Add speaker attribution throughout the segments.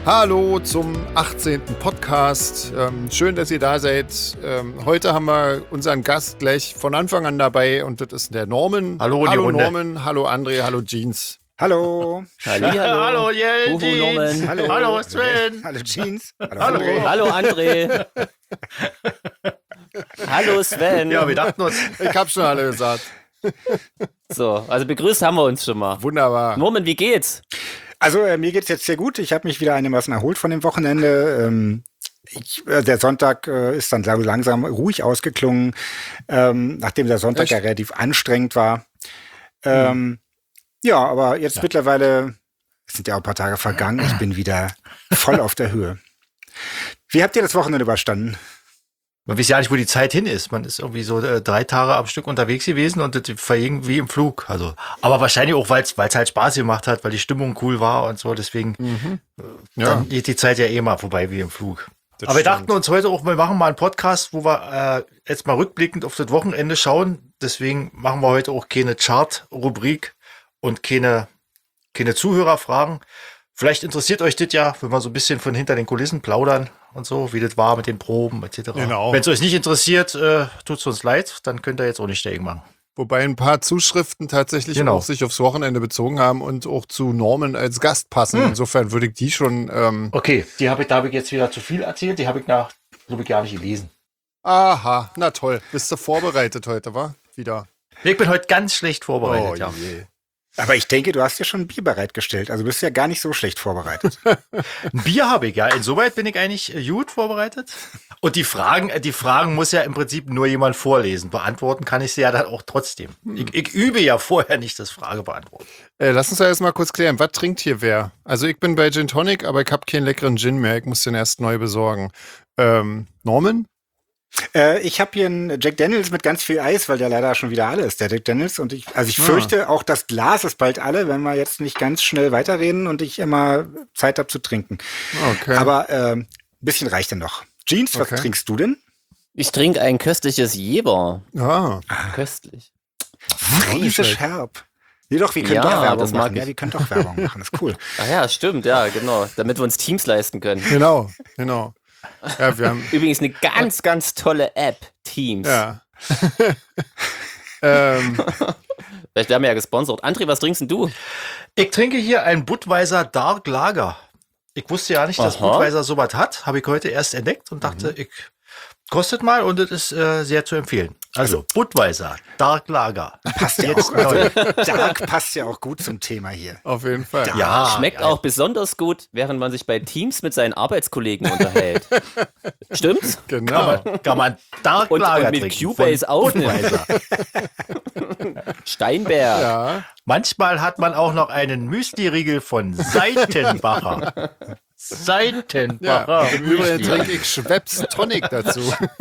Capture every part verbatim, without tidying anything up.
Speaker 1: Hallo zum achtzehnten Podcast. Ähm, schön, dass ihr da seid. Ähm, heute haben wir unseren Gast gleich von Anfang an dabei und das ist der Norman.
Speaker 2: Hallo, in die
Speaker 1: hallo
Speaker 2: Runde.
Speaker 1: Norman, hallo André, hallo Jeans.
Speaker 3: Hallo.
Speaker 4: Hallihallo.
Speaker 2: Hallo, yeah,
Speaker 4: Uhu,
Speaker 2: Jeans.
Speaker 4: Norman.
Speaker 3: Hallo.
Speaker 2: Hallo, Sven.
Speaker 3: Hallo Jeans. Hallo.
Speaker 2: Hallo.
Speaker 3: André.
Speaker 4: Hallo André. Hallo Sven.
Speaker 2: Ja, wir dachten uns,
Speaker 1: Ich hab schon alle gesagt.
Speaker 4: So, also begrüßt haben wir uns schon mal.
Speaker 1: Wunderbar.
Speaker 4: Norman, wie geht's?
Speaker 3: Also äh, mir geht's jetzt sehr gut. Ich habe mich wieder einigermaßen erholt von dem Wochenende. Ähm, ich, äh, der Sonntag äh, ist dann so langsam ruhig ausgeklungen, ähm, nachdem der Sonntag
Speaker 1: Echt?
Speaker 3: ja relativ anstrengend war. Ähm, Ja, aber jetzt mittlerweile es sind ja auch ein paar Tage vergangen. Ich bin wieder voll auf der Höhe. Wie habt ihr das Wochenende überstanden?
Speaker 2: man weiß ja nicht, wo die Zeit hin ist. Man ist irgendwie so äh, drei Tage am Stück unterwegs gewesen und das verging wie im Flug. Also, aber wahrscheinlich auch, weil es halt Spaß gemacht hat, weil die Stimmung cool war und so. Deswegen
Speaker 1: Mhm.
Speaker 2: äh,
Speaker 1: Ja.
Speaker 2: dann geht die Zeit ja eh mal vorbei wie im Flug.
Speaker 1: Das
Speaker 2: aber wir
Speaker 1: stimmt.
Speaker 2: dachten uns heute auch, wir machen mal einen Podcast, wo wir äh, jetzt mal rückblickend auf das Wochenende schauen. Deswegen machen wir heute auch keine Chart-Rubrik und keine, keine Zuhörerfragen. Vielleicht interessiert euch das ja, wenn wir so ein bisschen von hinter den Kulissen plaudern und so, wie das war mit den Proben et cetera.
Speaker 1: Genau.
Speaker 2: Wenn es euch nicht interessiert, äh, tut es uns leid, dann könnt ihr jetzt auch nicht dagegen machen.
Speaker 1: Wobei ein paar Zuschriften tatsächlich
Speaker 2: Genau.
Speaker 1: auch sich aufs Wochenende bezogen haben und auch zu Norman als Gast passen.
Speaker 2: Hm.
Speaker 1: Insofern würde ich die schon. Ähm,
Speaker 2: Okay, die habe ich, da habe ich jetzt wieder zu viel erzählt, die habe ich nach, glaube ich, gar nicht gelesen.
Speaker 1: aha, na toll. Bist du vorbereitet heute, wa? Wieder.
Speaker 2: Ich bin heute ganz schlecht vorbereitet,
Speaker 1: Oh
Speaker 2: ja.
Speaker 1: je.
Speaker 3: Aber ich denke, du hast dir schon ein Bier bereitgestellt. Also bist du ja gar nicht so schlecht vorbereitet.
Speaker 2: Ein Bier habe ich, ja. Insoweit bin ich eigentlich äh, gut vorbereitet. Und die Fragen, äh, die Fragen muss ja im Prinzip nur jemand vorlesen. Beantworten kann ich sie ja dann auch trotzdem. Ich, ich übe ja vorher nicht das Frage beantworten.
Speaker 1: Äh, lass uns ja erst mal kurz klären, was trinkt hier wer? Also ich bin bei Gin Tonic, aber ich habe keinen leckeren Gin mehr. Ich muss den erst neu besorgen. Ähm, Norman?
Speaker 3: Äh, ich habe hier einen Jack Daniels mit ganz viel Eis, weil der leider schon wieder alle ist, der Jack Daniels. Und ich, also ich
Speaker 1: Ah.
Speaker 3: fürchte, auch das Glas ist bald alle, wenn wir jetzt nicht ganz schnell weiterreden und ich immer Zeit habe zu trinken.
Speaker 1: Okay.
Speaker 3: Aber äh, ein bisschen reicht denn noch. Jeans, was
Speaker 1: Okay.
Speaker 3: trinkst du denn?
Speaker 4: Ich trinke ein köstliches Jeber.
Speaker 1: ah,
Speaker 4: Köstlich.
Speaker 3: Friesisch
Speaker 1: schlecht.
Speaker 3: herb. Nee, doch, wir können
Speaker 4: Ja,
Speaker 3: doch Werbung
Speaker 4: das mag
Speaker 3: machen. Ja,
Speaker 4: ich.
Speaker 3: wir können doch Werbung machen, das ist cool.
Speaker 4: Ah ja, stimmt, ja, genau. Damit wir uns Teams leisten können.
Speaker 1: genau, genau. Ja, wir haben,
Speaker 4: Übrigens eine ganz, ganz tolle App, Teams.
Speaker 1: ja. ähm,
Speaker 4: Vielleicht werden wir ja gesponsert. André, was trinkst denn du?
Speaker 2: Ich trinke hier ein Budweiser Dark Lager. Ich wusste ja nicht, dass
Speaker 4: Aha.
Speaker 2: Budweiser sowas hat. Habe ich heute erst entdeckt und dachte, ich kostet mal und es ist äh, sehr zu empfehlen. Also Budweiser Dark Lager.
Speaker 3: Passt ja auch, also, Dark passt ja auch gut zum Thema hier.
Speaker 1: auf jeden Fall.
Speaker 2: Ja,
Speaker 4: Schmeckt auch besonders gut, während man sich bei Teams mit seinen Arbeitskollegen unterhält. Stimmt's?
Speaker 1: Genau.
Speaker 2: Kann man, kann man Dark
Speaker 4: Und,
Speaker 2: Lager
Speaker 4: und mit
Speaker 2: trinken
Speaker 4: Cubase
Speaker 2: von
Speaker 4: aufnehmen.
Speaker 2: Budweiser.
Speaker 4: Steinberg.
Speaker 1: Ja,
Speaker 2: Manchmal hat man auch noch einen Müsli-Riegel von Seitenbacher.
Speaker 1: ja.
Speaker 2: Seitenbacher.
Speaker 1: Im Übrigen
Speaker 2: Müsli.
Speaker 1: trinke ich Schweppes Tonic dazu.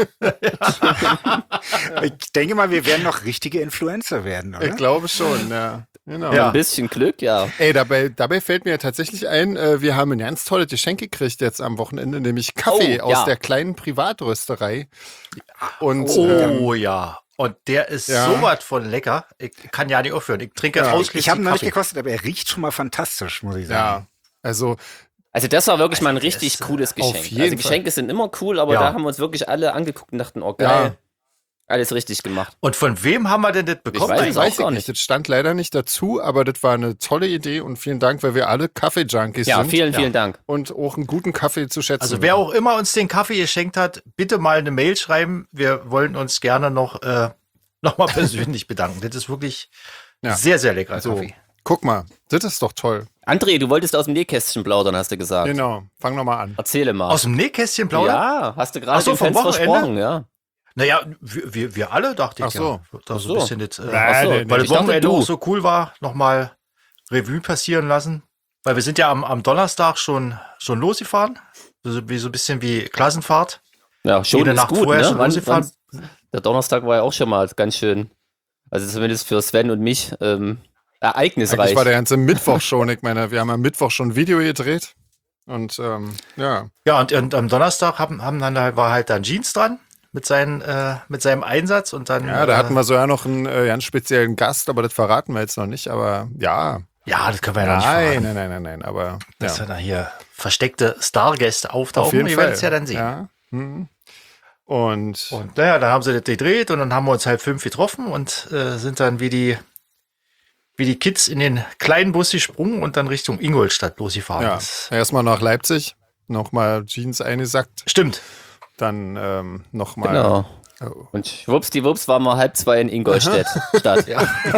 Speaker 3: Ich denke mal, wir werden noch richtige Influencer werden, oder?
Speaker 1: Ich glaube schon, ja. Genau.
Speaker 2: Ja.
Speaker 4: Ein bisschen Glück, ja.
Speaker 1: Ey, dabei, dabei fällt mir tatsächlich ein, äh, wir haben ein ganz tolles Geschenk gekriegt jetzt am Wochenende, nämlich Kaffee
Speaker 4: Oh,
Speaker 1: aus
Speaker 4: ja.
Speaker 1: der kleinen Privatrösterei. Und ähm,
Speaker 2: Oh ja. Und der ist
Speaker 1: Ja.
Speaker 2: sowas von lecker. Ich kann ja nicht aufhören. Ich trinke
Speaker 1: Ja.
Speaker 2: ausschließlich
Speaker 3: Ich habe ihn noch nicht
Speaker 2: Kaffee.
Speaker 3: gekostet, aber er riecht schon mal fantastisch, muss ich
Speaker 1: ja,
Speaker 3: sagen.
Speaker 1: also
Speaker 4: Also das war wirklich mal ein
Speaker 2: Also das,
Speaker 4: richtig
Speaker 2: äh,
Speaker 4: cooles Geschenk.
Speaker 1: jeden
Speaker 4: Also Geschenke sind immer cool, aber
Speaker 2: Ja.
Speaker 4: da haben wir uns wirklich alle angeguckt und dachten, oh geil,
Speaker 1: Ja.
Speaker 4: alles richtig gemacht.
Speaker 2: Und von wem haben wir denn das bekommen?
Speaker 4: weiß
Speaker 1: ich
Speaker 4: es auch
Speaker 1: weiß
Speaker 4: gar
Speaker 1: ich nicht, das stand leider nicht dazu, aber das war eine tolle Idee und vielen Dank, weil wir alle Kaffee-Junkies
Speaker 4: Ja,
Speaker 1: sind
Speaker 4: vielen,
Speaker 2: Ja.
Speaker 4: vielen Dank.
Speaker 1: und auch einen guten Kaffee zu schätzen.
Speaker 2: Also wer auch immer uns den Kaffee geschenkt hat, bitte mal eine Mail schreiben. Wir wollen uns gerne noch, äh, noch mal persönlich bedanken. Das ist wirklich
Speaker 1: Ja.
Speaker 2: sehr, sehr leckerer
Speaker 1: so,
Speaker 2: Kaffee.
Speaker 1: guck mal, das ist doch toll.
Speaker 4: André, du wolltest aus dem Nähkästchen plaudern, hast du gesagt.
Speaker 1: Genau, fang nochmal an.
Speaker 4: Erzähle mal.
Speaker 2: Aus dem Nähkästchen plaudern?
Speaker 4: Ja, hast du gerade
Speaker 2: Ach so,
Speaker 4: den
Speaker 2: vom
Speaker 4: Fans
Speaker 2: Wochenende?
Speaker 4: versprochen, ja.
Speaker 2: Naja, wir, wir, wir alle, dachte ich
Speaker 1: Ach so.
Speaker 2: ja. Das
Speaker 4: Ach
Speaker 2: so
Speaker 4: so.
Speaker 2: ein bisschen das, äh,
Speaker 4: Ach so,
Speaker 1: nee, nee,
Speaker 2: weil das
Speaker 4: ich dachte,
Speaker 2: Wochenende
Speaker 4: du.
Speaker 2: auch so cool war, nochmal Revue passieren lassen. Weil wir sind ja am, am Donnerstag schon, schon losgefahren. So, wie, so ein bisschen wie Klassenfahrt.
Speaker 4: Ja, schon
Speaker 2: Jede
Speaker 4: ist
Speaker 2: Nacht
Speaker 4: gut,
Speaker 2: vorher
Speaker 4: ne?
Speaker 2: schon
Speaker 4: Wann,
Speaker 2: losgefahren.
Speaker 4: wann, der Donnerstag war ja auch schon mal ganz schön, also zumindest für Sven und mich, ähm, ereignisreich.
Speaker 1: Eigentlich war der ganze Mittwoch schon, ich meine, wir haben am Mittwoch schon ein Video gedreht und ähm, ja,
Speaker 2: Ja, und, und am Donnerstag haben, haben dann halt, war halt dann Jeans dran mit, seinen, äh, mit seinem Einsatz und dann.
Speaker 1: ja, da
Speaker 2: äh,
Speaker 1: hatten wir sogar noch einen äh, ganz speziellen Gast, aber das verraten wir jetzt noch nicht, aber ja.
Speaker 2: Ja, das können wir ja noch nicht
Speaker 1: Nein,
Speaker 2: verraten.
Speaker 1: nein, nein, nein, nein, aber
Speaker 2: Dass
Speaker 1: ja.
Speaker 2: wir da hier versteckte Stargäste auftauchen.
Speaker 1: Auf jeden
Speaker 2: Ihr
Speaker 1: Fall.
Speaker 2: werdet es ja dann sehen.
Speaker 1: Ja. Mhm. Und,
Speaker 2: Und naja, dann haben sie das gedreht und dann haben wir uns halb fünf getroffen und äh, sind dann wie die, wie die Kids in den kleinen Bus gesprungen und dann Richtung Ingolstadt losgefahren.
Speaker 1: ja,
Speaker 2: Das-
Speaker 1: erstmal nach Leipzig, nochmal Jeans eingesackt,
Speaker 2: Stimmt.
Speaker 1: dann ähm, nochmal.
Speaker 4: Genau.
Speaker 1: Oh.
Speaker 4: Und schwuppsdiwupps waren wir halb zwei in Ingolstadt. Stadt.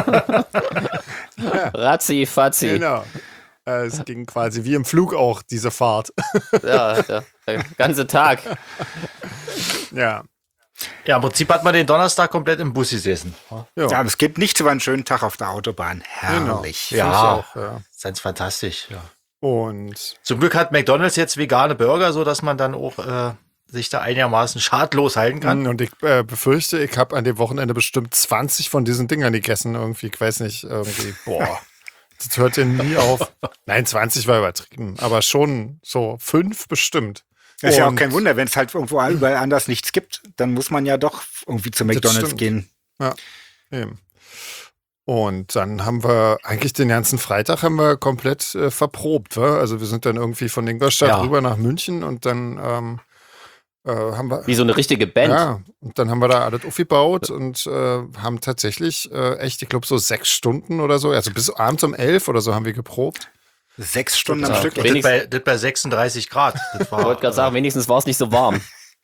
Speaker 4: Razzi, Fazzi.
Speaker 1: Genau. Äh, Es ging quasi wie im Flug auch, diese Fahrt.
Speaker 4: Ja, ja, der ganze Tag.
Speaker 1: Ja.
Speaker 2: Ja, im Prinzip hat man den Donnerstag komplett im Bus gesessen.
Speaker 1: Ja.
Speaker 3: Ja, aber es gibt nichts über einen schönen Tag auf der Autobahn. Herrlich.
Speaker 2: Ja.
Speaker 1: Find ich auch, ja.
Speaker 2: Ganz fantastisch. Ja.
Speaker 1: Und
Speaker 2: Zum Glück hat McDonald's jetzt vegane Burger, so dass man dann auch äh, sich da einigermaßen schadlos halten kann.
Speaker 1: Und ich äh, befürchte, ich habe an dem Wochenende bestimmt zwanzig von diesen Dingern gegessen. Irgendwie, ich weiß nicht, irgendwie, boah, das hört ja nie auf. Nein, zwanzig war übertrieben, aber schon so fünf bestimmt.
Speaker 3: Das ist ja auch
Speaker 1: Und-
Speaker 3: kein Wunder, wenn es halt irgendwo überall anders nichts gibt, dann muss man ja doch irgendwie zu McDonald's
Speaker 1: stimmt.
Speaker 3: gehen.
Speaker 1: Ja, eben. Und dann haben wir eigentlich den ganzen Freitag haben wir komplett äh, verprobt. Wa? Also wir sind dann irgendwie von Ingolstadt
Speaker 2: Ja.
Speaker 1: rüber nach München und dann ähm, äh, haben wir
Speaker 4: Wie so eine richtige Band.
Speaker 1: ja, und dann haben wir da alles aufgebaut und äh, haben tatsächlich äh, echt, ich glaube so sechs Stunden oder so, also bis abends um elf oder so haben wir geprobt.
Speaker 3: Sechs Stunden am
Speaker 4: Ja,
Speaker 3: Stück.
Speaker 4: okay.
Speaker 2: Das bei, das bei sechsunddreißig Grad. Das war,
Speaker 4: Ich wollte gerade sagen, wenigstens war es nicht so warm.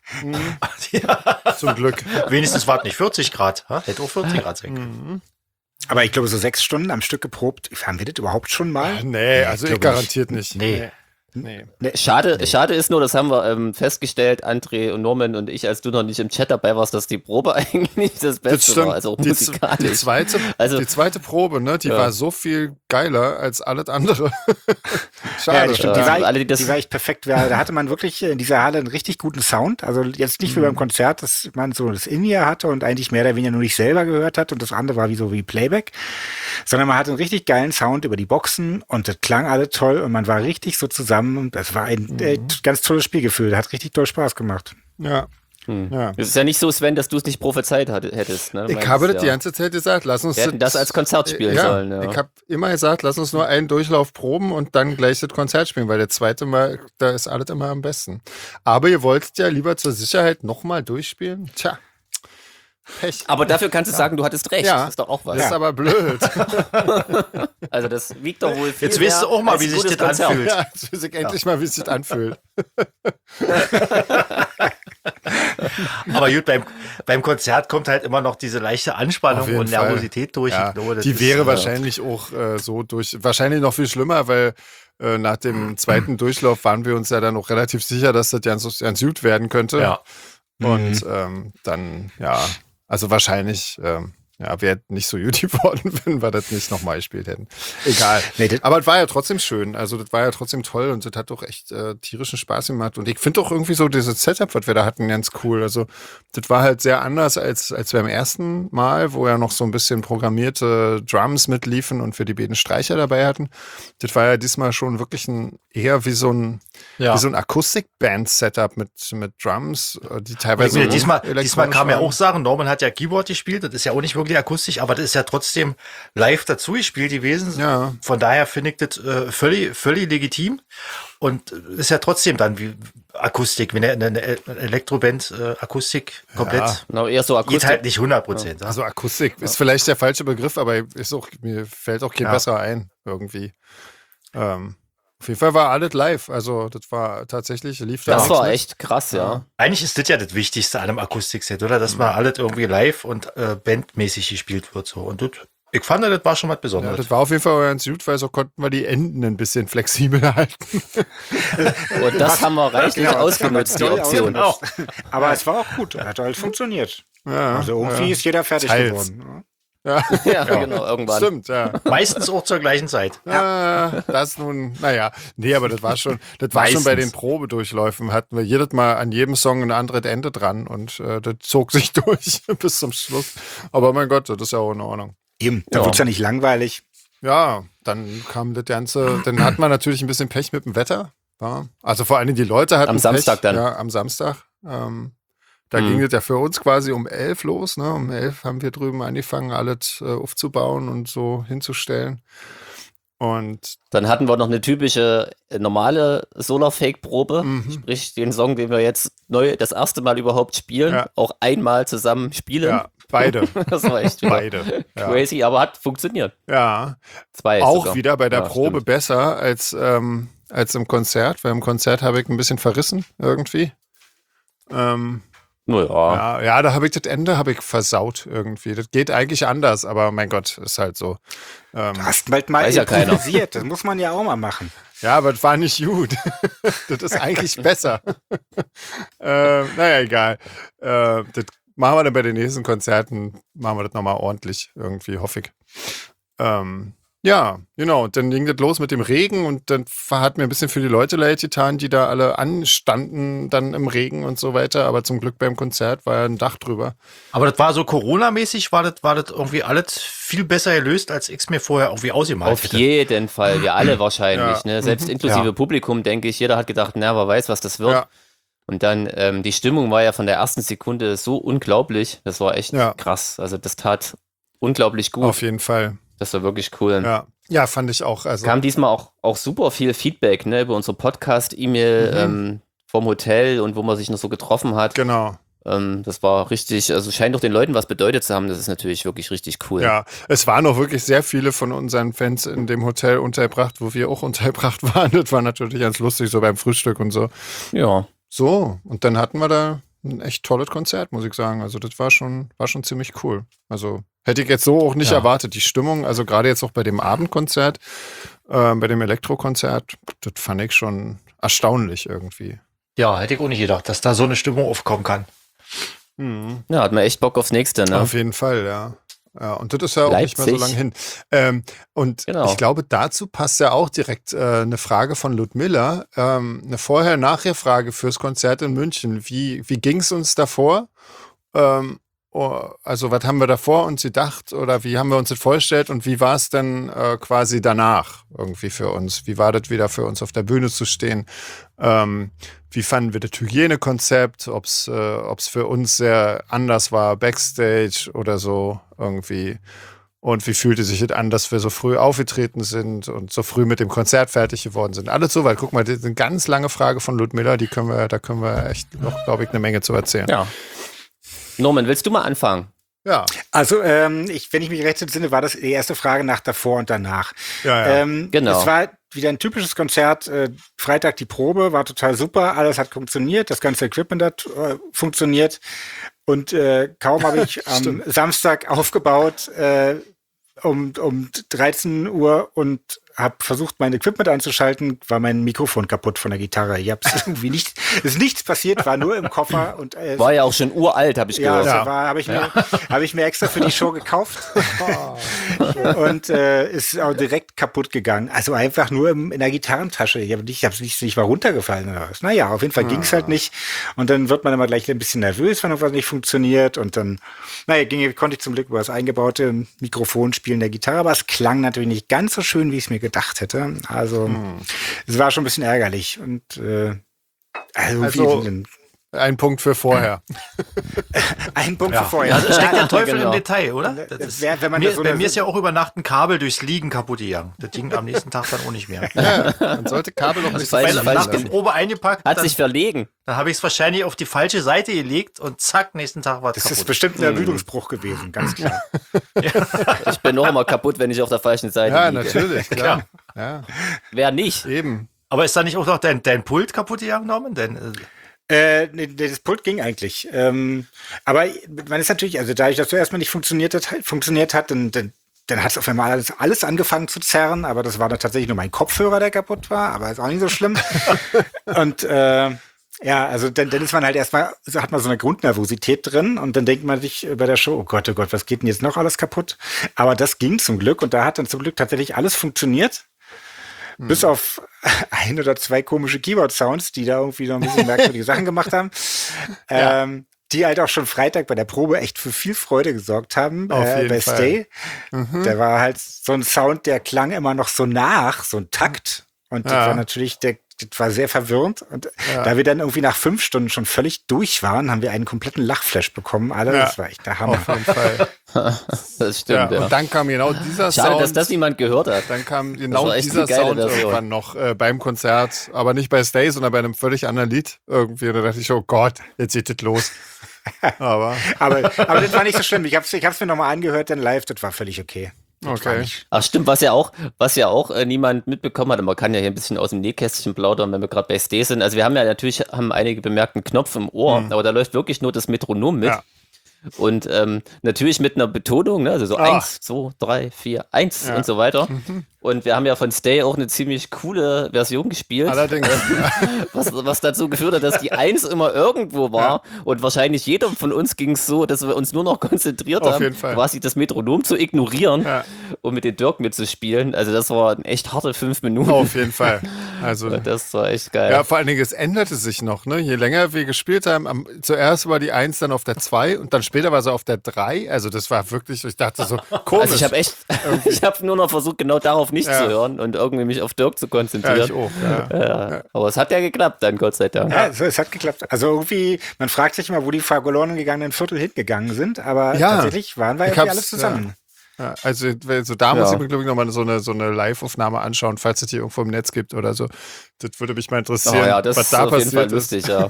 Speaker 1: Zum Glück.
Speaker 2: wenigstens war es nicht vierzig Grad. Ha? Hätte auch vierzig Grad sein können.
Speaker 1: Mhm.
Speaker 3: Aber ich glaube, so sechs Stunden am Stück geprobt. Haben wir das überhaupt schon mal?
Speaker 1: Nee, also ich
Speaker 3: glaub ich
Speaker 1: garantiert nicht.
Speaker 2: Nee.
Speaker 1: Nee.
Speaker 4: Schade, schade ist nur, das haben wir ähm, festgestellt, André und Norman und ich, als du noch nicht im Chat dabei warst, dass die Probe eigentlich das Beste
Speaker 1: Das stimmt.
Speaker 4: war, also
Speaker 1: die, z-
Speaker 4: musikalisch.
Speaker 1: die, zweite,
Speaker 4: Also-
Speaker 1: die zweite Probe, ne, die
Speaker 4: Ja.
Speaker 1: war so viel geiler als alles andere. Schade.
Speaker 3: Ja, das stimmt.
Speaker 4: Ja,
Speaker 3: Die, war,
Speaker 4: alle, die das-
Speaker 3: die war echt perfekt. Da hatte man wirklich in dieser Halle einen richtig guten Sound. Also jetzt nicht wie
Speaker 1: Mhm.
Speaker 3: beim Konzert, dass man so das In-Ear hatte und eigentlich mehr oder weniger nur nicht selber gehört hat und das andere war wie so wie Playback. Sondern man hatte einen richtig geilen Sound über die Boxen und das klang alle toll und man war richtig so zusammen und das war ein äh, ganz tolles Spielgefühl. Hat richtig toll Spaß gemacht.
Speaker 1: Ja.
Speaker 4: Hm.
Speaker 1: Ja.
Speaker 4: Es ist ja nicht so, Sven, dass du es nicht prophezeit hat, hättest. Ne? Du
Speaker 1: Ich
Speaker 4: meinst,
Speaker 1: habe das
Speaker 4: ja.
Speaker 1: die ganze Zeit gesagt, lass uns
Speaker 4: Wir hätten das als Konzert spielen
Speaker 1: ja,
Speaker 4: sollen. Ja.
Speaker 1: Ich habe immer gesagt, lass uns nur einen Durchlauf proben und dann gleich das Konzert spielen, weil der zweite Mal, da ist alles immer am besten. Aber ihr wolltet ja lieber zur Sicherheit nochmal durchspielen. Tja, Pech.
Speaker 4: Aber dafür kannst du sagen, du hattest recht.
Speaker 1: Ja.
Speaker 4: Das ist doch auch was.
Speaker 1: Das ist aber blöd.
Speaker 4: Also das wiegt doch wohl viel
Speaker 2: Jetzt weißt du
Speaker 4: mehr
Speaker 2: auch mal,
Speaker 4: als
Speaker 2: wie
Speaker 4: ein
Speaker 2: sich
Speaker 4: gutes
Speaker 2: das
Speaker 4: Konzert.
Speaker 2: anfühlt.
Speaker 1: Ja, jetzt weiß ich endlich mal, wie es sich anfühlt.
Speaker 2: Aber gut, beim, beim Konzert kommt halt immer noch diese leichte
Speaker 1: Auf
Speaker 2: Anspannung
Speaker 1: jeden
Speaker 2: und
Speaker 1: Fall.
Speaker 2: Nervosität durch.
Speaker 1: Ja,
Speaker 2: Ich glaube, das
Speaker 1: die
Speaker 2: ist,
Speaker 1: wäre
Speaker 2: äh,
Speaker 1: wahrscheinlich auch äh, so durch, wahrscheinlich noch viel schlimmer, weil äh, nach dem zweiten Durchlauf waren wir uns ja dann auch relativ sicher, dass das ganz, ganz gut werden könnte.
Speaker 2: Ja.
Speaker 1: Und ähm, dann, ja, also wahrscheinlich, ähm, ja, wäre nicht so gut geworden, wenn wir das nicht nochmal gespielt hätten. Egal.
Speaker 3: Nee, das-
Speaker 1: Aber es war ja trotzdem schön. Also das war ja trotzdem toll und das hat doch echt äh, tierischen Spaß gemacht. Und ich finde doch irgendwie so dieses Setup, was wir da hatten, ganz cool. Also das war halt sehr anders als, als beim ersten Mal, wo ja noch so ein bisschen programmierte Drums mitliefen und wir die beiden Streicher dabei hatten. Das war ja diesmal schon wirklich ein eher wie so ein,
Speaker 2: Ja.
Speaker 1: wie so ein Akustik-Band-Setup mit, mit Drums, äh, die
Speaker 2: Ich
Speaker 1: teilweise
Speaker 2: will, diesmal,
Speaker 1: elektronisch
Speaker 2: diesmal kann man ja
Speaker 1: waren.
Speaker 2: auch sagen, Norman hat ja Keyboard gespielt, das ist ja auch nicht wirklich akustisch, aber das ist ja trotzdem live dazu gespielt gewesen.
Speaker 1: Ja.
Speaker 2: Von daher finde ich das äh, völlig, völlig legitim und ist ja trotzdem dann wie Akustik, wenn eine, eine Elektroband äh, Akustik komplett,
Speaker 1: Ja.
Speaker 4: Genau, eher so
Speaker 2: geht
Speaker 4: akustisch.
Speaker 2: halt nicht hundert Prozent. Ja.
Speaker 1: Also Akustik ist vielleicht der falsche Begriff, aber ist auch, mir fällt auch kein
Speaker 2: Ja.
Speaker 1: besserer ein, irgendwie. Ähm, auf jeden Fall war alles live. Also das war tatsächlich, lief da
Speaker 4: Das
Speaker 1: nichts
Speaker 4: war
Speaker 1: mit.
Speaker 4: echt krass, ja.
Speaker 2: Eigentlich ist das ja das Wichtigste an einem Akustikset, oder? Dass man alles irgendwie live und äh, bandmäßig gespielt wird. So. Und das, ich fand, das war schon was
Speaker 1: Ja,
Speaker 2: Besonderes.
Speaker 1: das war auf jeden Fall ganz gut, weil so konnten wir die Enden ein bisschen flexibel halten.
Speaker 4: Und das haben wir reichlich
Speaker 3: Genau,
Speaker 4: ausgenutzt, die
Speaker 3: toll
Speaker 4: Option.
Speaker 3: ausgenutzt. Aber es war auch gut. Hat halt funktioniert.
Speaker 1: Ja,
Speaker 3: Also irgendwie
Speaker 1: ja.
Speaker 3: ist jeder fertig
Speaker 1: Teils.
Speaker 3: geworden.
Speaker 1: Ja,
Speaker 4: Ja, genau, irgendwann.
Speaker 1: stimmt, ja.
Speaker 2: Meistens auch zur gleichen Zeit.
Speaker 1: Ja, das nun, naja, nee, aber das war schon, das war schon bei den
Speaker 2: Meistens.
Speaker 1: Probedurchläufen, hatten wir jedes Mal an jedem Song ein anderes Ende dran und äh, das zog sich durch bis zum Schluss. Aber mein Gott, das ist ja auch in Ordnung.
Speaker 3: Eben, da
Speaker 1: Ja.
Speaker 3: wird's ja nicht langweilig.
Speaker 1: Ja, dann kam das Ganze, dann hatten wir natürlich ein bisschen Pech mit dem Wetter. Ja. Also vor allem die Leute hatten
Speaker 4: Am Samstag
Speaker 1: Pech,
Speaker 4: dann.
Speaker 1: Ja, am Samstag. Ähm, da
Speaker 4: Mhm.
Speaker 1: ging es ja für uns quasi um elf los. Ne? Um elf haben wir drüben angefangen, alles äh, aufzubauen und so hinzustellen. Und
Speaker 4: Dann hatten wir noch eine typische äh, normale Solar-Fake-Probe,
Speaker 1: Mhm.
Speaker 4: sprich den Song, den wir jetzt neu das erste Mal überhaupt spielen,
Speaker 1: Ja.
Speaker 4: auch einmal zusammen spielen.
Speaker 1: ja, beide,
Speaker 4: Das war echt wieder
Speaker 1: beide. Ja.
Speaker 4: crazy, aber hat funktioniert.
Speaker 1: ja.
Speaker 4: Zwei
Speaker 1: Auch
Speaker 4: sogar.
Speaker 1: wieder bei der
Speaker 4: Ja,
Speaker 1: Probe
Speaker 4: stimmt.
Speaker 1: besser als, ähm, als im Konzert, weil im Konzert habe ich ein bisschen verrissen irgendwie. Ähm,
Speaker 4: Naja,
Speaker 1: ja, ja, da habe ich das Ende habe ich versaut irgendwie. Das geht eigentlich anders, aber mein Gott, ist halt so. Ähm,
Speaker 3: Hast bald mal
Speaker 4: Weiß ja keiner.
Speaker 3: improvisiert. Das muss man ja auch mal machen.
Speaker 1: ja, aber das war nicht gut. Das ist eigentlich besser. äh, naja, egal. Äh, das machen wir dann bei den nächsten Konzerten, machen wir das nochmal ordentlich irgendwie, hoffe ich. Ähm, ja, genau. Und dann ging das los mit dem Regen und dann hat mir ein bisschen für die Leute leid getan, die da alle anstanden dann im Regen und so weiter. Aber zum Glück beim Konzert war ja ein Dach drüber.
Speaker 2: Aber das war so Corona-mäßig, war das, war das irgendwie alles viel besser gelöst, als ich es mir vorher irgendwie ausgemalt
Speaker 4: auf
Speaker 2: hätte.
Speaker 4: jeden Fall, wir alle wahrscheinlich.
Speaker 1: Ja.
Speaker 4: Ne? Selbst inklusive
Speaker 2: Ja.
Speaker 4: Publikum, denke ich. Jeder hat gedacht, na, wer weiß, was das wird.
Speaker 1: Ja.
Speaker 4: Und dann, ähm, die Stimmung war ja von der ersten Sekunde so unglaublich. Das war echt
Speaker 1: Ja.
Speaker 4: krass. Also das tat unglaublich gut.
Speaker 1: Auf jeden Fall.
Speaker 4: Das war wirklich cool.
Speaker 1: Ja, ja, fand ich auch. Also,
Speaker 4: Kam diesmal auch, auch super viel Feedback, ne, über unsere Podcast-E-Mail
Speaker 1: Mhm.
Speaker 4: ähm, vom Hotel und wo man sich noch so getroffen hat.
Speaker 1: genau.
Speaker 4: Ähm, das war richtig, also scheint doch den Leuten was bedeutet zu haben. Das ist natürlich wirklich richtig cool.
Speaker 1: Ja, es waren auch wirklich sehr viele von unseren Fans in dem Hotel untergebracht, wo wir auch untergebracht waren. Das war natürlich ganz lustig, so beim Frühstück und so.
Speaker 4: Ja.
Speaker 1: So, und dann hatten wir da ein echt tolles Konzert, muss ich sagen. Also das war schon, war schon ziemlich cool. Also hätte ich jetzt so auch nicht
Speaker 2: Ja.
Speaker 1: erwartet. Die Stimmung, also gerade jetzt auch bei dem Abendkonzert, äh, bei dem Elektrokonzert, das fand ich schon erstaunlich irgendwie.
Speaker 2: Ja, hätte ich auch nicht gedacht, dass da so eine Stimmung aufkommen kann.
Speaker 1: Mhm.
Speaker 4: Ja, hat man echt Bock aufs nächste, ne?
Speaker 1: Auf jeden Fall, ja. Ja, und das ist ja auch nicht mehr so
Speaker 4: Leipzig.
Speaker 1: lange hin. Ähm, und
Speaker 4: Genau.
Speaker 1: ich glaube, dazu passt ja auch direkt äh, eine Frage von Ludmilla, ähm, eine Vorher-Nachher-Frage fürs Konzert in München. Wie, wie ging es uns davor? Ähm, oh, also, was haben wir davor uns gedacht oder wie haben wir uns das vorgestellt und wie war es denn äh, quasi danach irgendwie für uns? Wie war das wieder für uns auf der Bühne zu stehen? Ähm, wie fanden wir das Hygienekonzept? Ob es äh, ob's für uns sehr anders war, Backstage oder so irgendwie? Und wie fühlte sich das an, dass wir so früh aufgetreten sind und so früh mit dem Konzert fertig geworden sind? Alles soweit. Guck mal, das ist eine ganz lange Frage von Ludmilla, die können wir, da können wir echt noch, glaube ich, eine Menge zu erzählen.
Speaker 4: Ja. Norman, willst du mal anfangen?
Speaker 1: Ja,
Speaker 3: Also, ähm, ich, wenn ich mich recht entsinne, war das die erste Frage nach davor und danach.
Speaker 1: ja, ja.
Speaker 3: Ähm,
Speaker 4: Genau.
Speaker 3: Es war wieder ein typisches Konzert. Äh, Freitag die Probe, war total super. Alles hat funktioniert. Das ganze Equipment hat äh, funktioniert. Und äh, kaum habe ich am
Speaker 1: Stimmt.
Speaker 3: Samstag aufgebaut äh, um, um dreizehn Uhr und habe versucht, mein Equipment anzuschalten, war mein Mikrofon kaputt von der Gitarre. Ich hab's irgendwie nicht, ist nichts passiert, war nur im Koffer und äh,
Speaker 4: War ja auch schon uralt, habe ich
Speaker 3: ja,
Speaker 4: gehört.
Speaker 3: also
Speaker 1: Ja.
Speaker 3: war habe ich mir habe ich mir extra für die Show gekauft und äh, ist auch direkt kaputt gegangen. Also einfach nur im, in der Gitarrentasche. Ich habe nicht, ich habe nicht, nicht war runtergefallen oder was. Naja, auf jeden Fall ging es halt nicht. Und dann wird man immer gleich ein bisschen nervös, wenn irgendwas nicht funktioniert. Und dann, naja, ging, konnte ich zum Glück über das eingebaute Mikrofon spielen der Gitarre, aber es klang natürlich nicht ganz so schön, wie ich es mir gedacht hätte. Also es war schon ein bisschen ärgerlich. Und äh, also,
Speaker 1: Also-
Speaker 3: wie,
Speaker 1: Ein Punkt für vorher.
Speaker 3: ein Punkt
Speaker 2: Ja,
Speaker 3: für vorher.
Speaker 2: ja da steckt der Teufel
Speaker 4: Genau.
Speaker 2: im Detail, oder? Das
Speaker 3: Das
Speaker 2: ist,
Speaker 3: wär, wenn man
Speaker 2: mir,
Speaker 3: da so
Speaker 2: bei
Speaker 3: eine-
Speaker 2: mir ist ja auch über Nacht ein Kabel durchs Liegen kaputt gegangen. Das ging am nächsten Tag dann auch nicht mehr.
Speaker 1: Ja, man sollte Kabel noch nicht so
Speaker 4: falsch-
Speaker 1: fallen
Speaker 2: Weil
Speaker 4: falsch
Speaker 2: nach der
Speaker 1: lassen.
Speaker 2: Probe eingepackt,
Speaker 4: Hat
Speaker 2: dann,
Speaker 4: sich verlegen.
Speaker 2: dann habe ich es wahrscheinlich auf die falsche Seite gelegt und zack, nächsten Tag war es
Speaker 3: Das
Speaker 2: kaputt.
Speaker 3: ist bestimmt ein Ermüdungsbruch gewesen, ganz klar.
Speaker 4: Ich bin noch immer kaputt, wenn ich auf der falschen Seite
Speaker 1: Ja,
Speaker 4: liege.
Speaker 1: natürlich, klar. Ja,
Speaker 4: Wer nicht?
Speaker 1: eben.
Speaker 2: Aber ist da nicht auch noch dein, dein Pult kaputt gegangen, Norman? Denn, äh,
Speaker 3: Äh, nee, nee, das Pult ging eigentlich. Ähm, aber man ist natürlich, also dadurch, dass du erstmal nicht funktioniert hat, funktioniert hat, dann, dann, dann hat es auf einmal alles, alles angefangen zu zerren, aber das war dann tatsächlich nur mein Kopfhörer, der kaputt war, aber ist auch nicht so schlimm. Und äh, ja, also dann, dann ist man halt erstmal, so hat man so eine Grundnervosität drin und dann denkt man sich bei der Show, oh Gott, oh Gott, was geht denn jetzt noch alles kaputt? Aber das ging zum Glück und da hat dann zum Glück tatsächlich alles funktioniert. Bis auf ein oder zwei komische Keyboard-Sounds, die da irgendwie noch ein bisschen merkwürdige Sachen gemacht haben. Ähm, die halt auch schon Freitag bei der Probe echt für viel Freude gesorgt haben.
Speaker 1: Auf
Speaker 3: äh,
Speaker 1: jeden
Speaker 3: bei
Speaker 1: Fall.
Speaker 3: Stay.
Speaker 1: Mhm.
Speaker 3: Der war halt so ein Sound, der klang immer noch so nach, so ein Takt. Und das
Speaker 1: Ja.
Speaker 3: war natürlich, der das war sehr verwirrend. Und
Speaker 1: Ja.
Speaker 3: da wir dann irgendwie nach fünf Stunden schon völlig durch waren, haben wir einen kompletten Lachflash bekommen. Alle,
Speaker 1: Ja.
Speaker 3: das war echt der Hammer.
Speaker 1: Auf jeden Fall.
Speaker 4: Das stimmt,
Speaker 1: Ja.
Speaker 4: ja.
Speaker 1: Und dann kam genau dieser
Speaker 4: Schade,
Speaker 1: Sound.
Speaker 4: dass das niemand gehört hat.
Speaker 1: Dann kam
Speaker 4: Das
Speaker 1: genau
Speaker 4: war echt
Speaker 1: dieser
Speaker 4: eine geile
Speaker 1: Sound
Speaker 4: Version.
Speaker 1: irgendwann noch äh, beim Konzert, aber nicht bei Stay, sondern bei einem völlig anderen Lied irgendwie. Und da dachte ich, oh Gott, jetzt geht das los. Aber
Speaker 3: aber, aber das war nicht so schlimm. Ich hab's, ich hab's mir nochmal angehört, dann live, das war völlig okay. Das war
Speaker 1: okay.
Speaker 3: nicht-
Speaker 4: Ach stimmt, was ja auch, was ja auch äh, niemand mitbekommen hat, und man kann ja hier ein bisschen aus dem Nähkästchen plaudern, wenn wir gerade bei Stay sind. Also wir haben ja natürlich, haben einige bemerkt, einen Knopf im Ohr, aber da läuft wirklich nur das Metronom mit.
Speaker 1: Ja.
Speaker 4: Und ähm, natürlich mit einer Betonung, ne? Also so
Speaker 1: Ah.
Speaker 4: eins, zwei, drei, vier, eins
Speaker 1: Ja.
Speaker 4: und so weiter. Und wir haben ja von Stay auch eine ziemlich coole Version gespielt,
Speaker 1: Allerdings.
Speaker 4: was, was dazu geführt hat, dass die eins immer irgendwo war. Und wahrscheinlich jedem von uns ging es so, dass wir uns nur noch konzentriert
Speaker 1: Auf
Speaker 4: haben,
Speaker 1: jeden Fall.
Speaker 4: quasi das Metronom zu ignorieren
Speaker 1: Ja.
Speaker 4: und mit den Dirk mitzuspielen. Also das waren echt harte fünf Minuten.
Speaker 1: Auf jeden Fall. Also,
Speaker 4: Das war echt geil.
Speaker 1: ja, vor allen Dingen, es änderte sich noch, ne? Je länger wir gespielt haben, am, zuerst war die eins dann auf der zwei und dann später war sie auf der drei. Also das war wirklich, ich dachte so, komisch.
Speaker 4: Also ich habe echt, ich habe nur noch versucht, genau darauf nicht
Speaker 1: Ja.
Speaker 4: zu hören und irgendwie mich auf Dirk zu
Speaker 1: ja,
Speaker 4: konzentrieren.
Speaker 1: ich auch. Ja.
Speaker 4: Ja. Aber es hat ja geklappt dann, Gott sei Dank.
Speaker 3: Ja, so, es hat geklappt. Also irgendwie, man fragt sich immer, wo die verloren gegangenen Viertel hingegangen sind, aber
Speaker 1: Ja.
Speaker 3: tatsächlich waren wir
Speaker 1: Ich
Speaker 3: irgendwie
Speaker 1: hab's,
Speaker 3: alle zusammen.
Speaker 1: Ja, also, also da muss
Speaker 4: Ja.
Speaker 1: ich mir, glaube ich, nochmal so eine, so eine Live-Aufnahme anschauen, falls es die irgendwo im Netz gibt oder so. Das würde mich mal
Speaker 4: Oh
Speaker 1: interessieren,
Speaker 4: ja, das
Speaker 1: was
Speaker 4: ist
Speaker 1: da
Speaker 4: auf jeden Fall
Speaker 1: passiert ist.
Speaker 4: lustig, ja.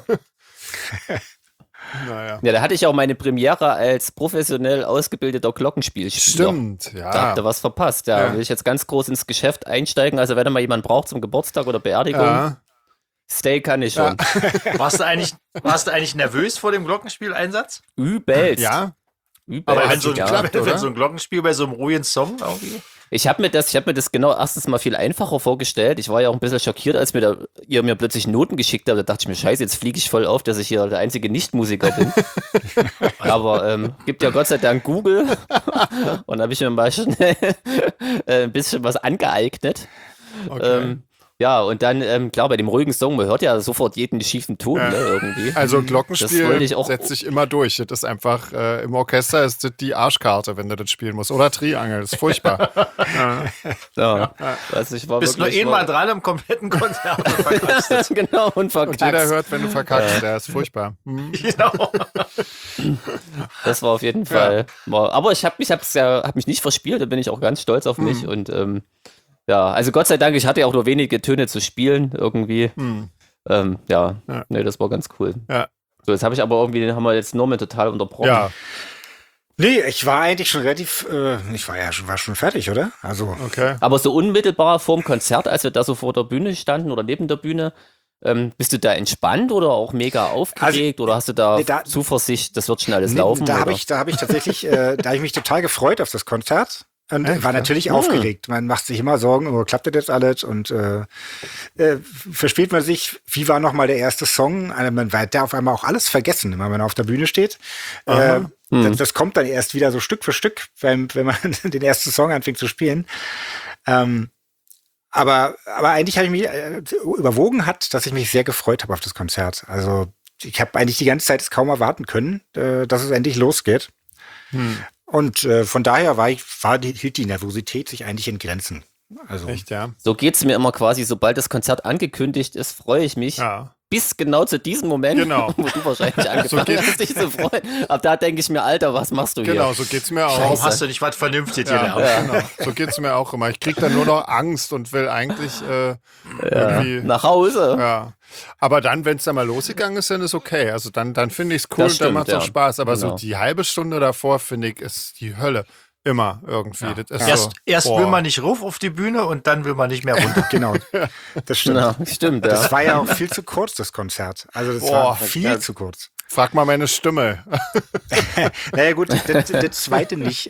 Speaker 1: Naja.
Speaker 4: Ja, da hatte ich auch meine Premiere als professionell ausgebildeter Glockenspielspieler.
Speaker 1: Stimmt, ja.
Speaker 4: Da habt ihr was verpasst. Ja,
Speaker 1: Ja.
Speaker 4: will ich jetzt ganz groß ins Geschäft einsteigen. Also wenn ihr mal jemanden braucht zum Geburtstag oder Beerdigung,
Speaker 1: Ja.
Speaker 4: Stay kann ich schon.
Speaker 2: Warst du eigentlich, warst du eigentlich nervös vor dem Glockenspieleinsatz?
Speaker 4: Übelst.
Speaker 1: Ja,
Speaker 4: Übelst.
Speaker 2: Aber
Speaker 1: hat
Speaker 2: wenn so, ein,
Speaker 1: schon geklappt,
Speaker 2: wenn
Speaker 1: oder?
Speaker 2: so ein Glockenspiel bei so einem ruhigen Song irgendwie.
Speaker 4: Ich habe mir das, ich habe mir das genau erstens mal viel einfacher vorgestellt. Ich war ja auch ein bisschen schockiert, als mir da, ihr mir plötzlich Noten geschickt habt. Da dachte ich mir, scheiße, jetzt fliege ich voll auf, dass ich hier der einzige Nicht-Musiker bin. Aber ähm, gibt ja Gott sei Dank Google. Und da habe ich mir mal schnell äh, ein bisschen was angeeignet.
Speaker 1: okay.
Speaker 4: Ähm, ja, und dann, ähm, klar, bei dem ruhigen Song, man hört ja sofort jeden schiefen Ton,
Speaker 1: Ja.
Speaker 4: ne, irgendwie.
Speaker 1: Also
Speaker 4: Das
Speaker 1: Glockenspiel
Speaker 4: wollte ich auch-
Speaker 1: setzt sich immer durch. Das ist einfach, äh, im Orchester ist das die Arschkarte, wenn du das spielen musst. Oder Triangel, das ist furchtbar. ja.
Speaker 4: Ja. Also ich war
Speaker 2: Bist nur
Speaker 4: wirklich
Speaker 2: einmal dran im kompletten Konzert und verkackst es.
Speaker 4: genau, und
Speaker 1: Und
Speaker 4: verkackst.
Speaker 1: jeder hört, wenn du verkackst, der ist furchtbar. Hm.
Speaker 2: Genau.
Speaker 4: Das war auf jeden Fall. War, aber ich habe mich, hab's ja, hab mich nicht verspielt, da bin ich auch ganz stolz auf mich. Und ähm, ja, also Gott sei Dank, ich hatte ja auch nur wenige Töne zu spielen irgendwie.
Speaker 1: Hm.
Speaker 4: Ähm, ja,
Speaker 1: Ja.
Speaker 4: nee, das war ganz cool.
Speaker 1: Ja.
Speaker 4: So, jetzt habe ich aber irgendwie, den haben wir jetzt Norman total unterbrochen.
Speaker 1: Ja,
Speaker 3: Nee, ich war eigentlich schon relativ, äh, ich war ja schon, war schon fertig, oder? Also,
Speaker 1: okay.
Speaker 4: Aber so unmittelbar vorm Konzert, als wir da so vor der Bühne standen oder neben der Bühne, ähm, bist du da entspannt oder auch mega aufgeregt oder hast du da,
Speaker 3: nee, da-
Speaker 4: Zuversicht, das wird schon alles
Speaker 3: nee,
Speaker 4: laufen?
Speaker 3: da habe
Speaker 4: oder?
Speaker 3: ich, da habe ich tatsächlich, äh, da habe ich mich total gefreut auf das Konzert. Und
Speaker 1: Echt,
Speaker 3: war
Speaker 1: ja?
Speaker 3: natürlich
Speaker 4: Hm.
Speaker 3: aufgeregt. Man macht sich immer Sorgen, oh, klappt das jetzt alles? Und äh, äh, verspielt man sich, wie war nochmal der erste Song? Also man hat da auf einmal auch alles vergessen, wenn man auf der Bühne steht. Äh,
Speaker 4: Hm.
Speaker 3: das, das kommt dann erst wieder so Stück für Stück, wenn, wenn man den ersten Song anfängt zu spielen. Ähm, aber, aber eigentlich habe ich mich äh, überwogen hat, dass ich mich sehr gefreut habe auf das Konzert. Also ich habe eigentlich die ganze Zeit es kaum erwarten können, äh, dass es endlich losgeht.
Speaker 1: Hm.
Speaker 3: Und äh, von daher war ich, war die, hielt die Nervosität sich eigentlich in Grenzen. Also
Speaker 1: Echt, ja.
Speaker 4: So geht's mir immer quasi, sobald das Konzert angekündigt ist, freue ich mich.
Speaker 1: Ja.
Speaker 4: Bis genau zu diesem Moment,
Speaker 1: Genau.
Speaker 4: wo du wahrscheinlich angefangen
Speaker 1: geht's.
Speaker 4: hast, dich zu freuen. Ab da denke ich mir, Alter, was machst du
Speaker 1: Genau,
Speaker 4: hier?
Speaker 1: so geht's mir auch.
Speaker 2: Warum hast du nicht was Vernünftiges
Speaker 1: Ja,
Speaker 2: gelernt?
Speaker 1: genau. So geht's mir auch immer. Ich krieg dann nur noch Angst und will eigentlich äh, irgendwie.
Speaker 4: Nach Hause.
Speaker 1: Ja. Aber dann, wenn es dann mal losgegangen ist, dann ist okay. Also dann, dann finde ich es cool
Speaker 4: Das
Speaker 1: und dann
Speaker 4: stimmt,
Speaker 1: macht es auch
Speaker 4: ja.
Speaker 1: Spaß. Aber
Speaker 4: Genau.
Speaker 1: so die halbe Stunde davor, finde ich, ist die Hölle. Immer irgendwie. Das ist
Speaker 2: Erst,
Speaker 1: so,
Speaker 2: erst
Speaker 1: boah.
Speaker 2: will man nicht rauf auf die Bühne und dann will man nicht mehr runter.
Speaker 3: genau, das stimmt.
Speaker 4: Ja, stimmt, ja.
Speaker 3: Das war ja auch viel zu kurz, das Konzert. Also das
Speaker 1: Boah,
Speaker 3: war viel
Speaker 4: ja.
Speaker 3: zu kurz.
Speaker 1: Frag mal meine Stimme.
Speaker 3: Naja gut, das, das zweite nicht.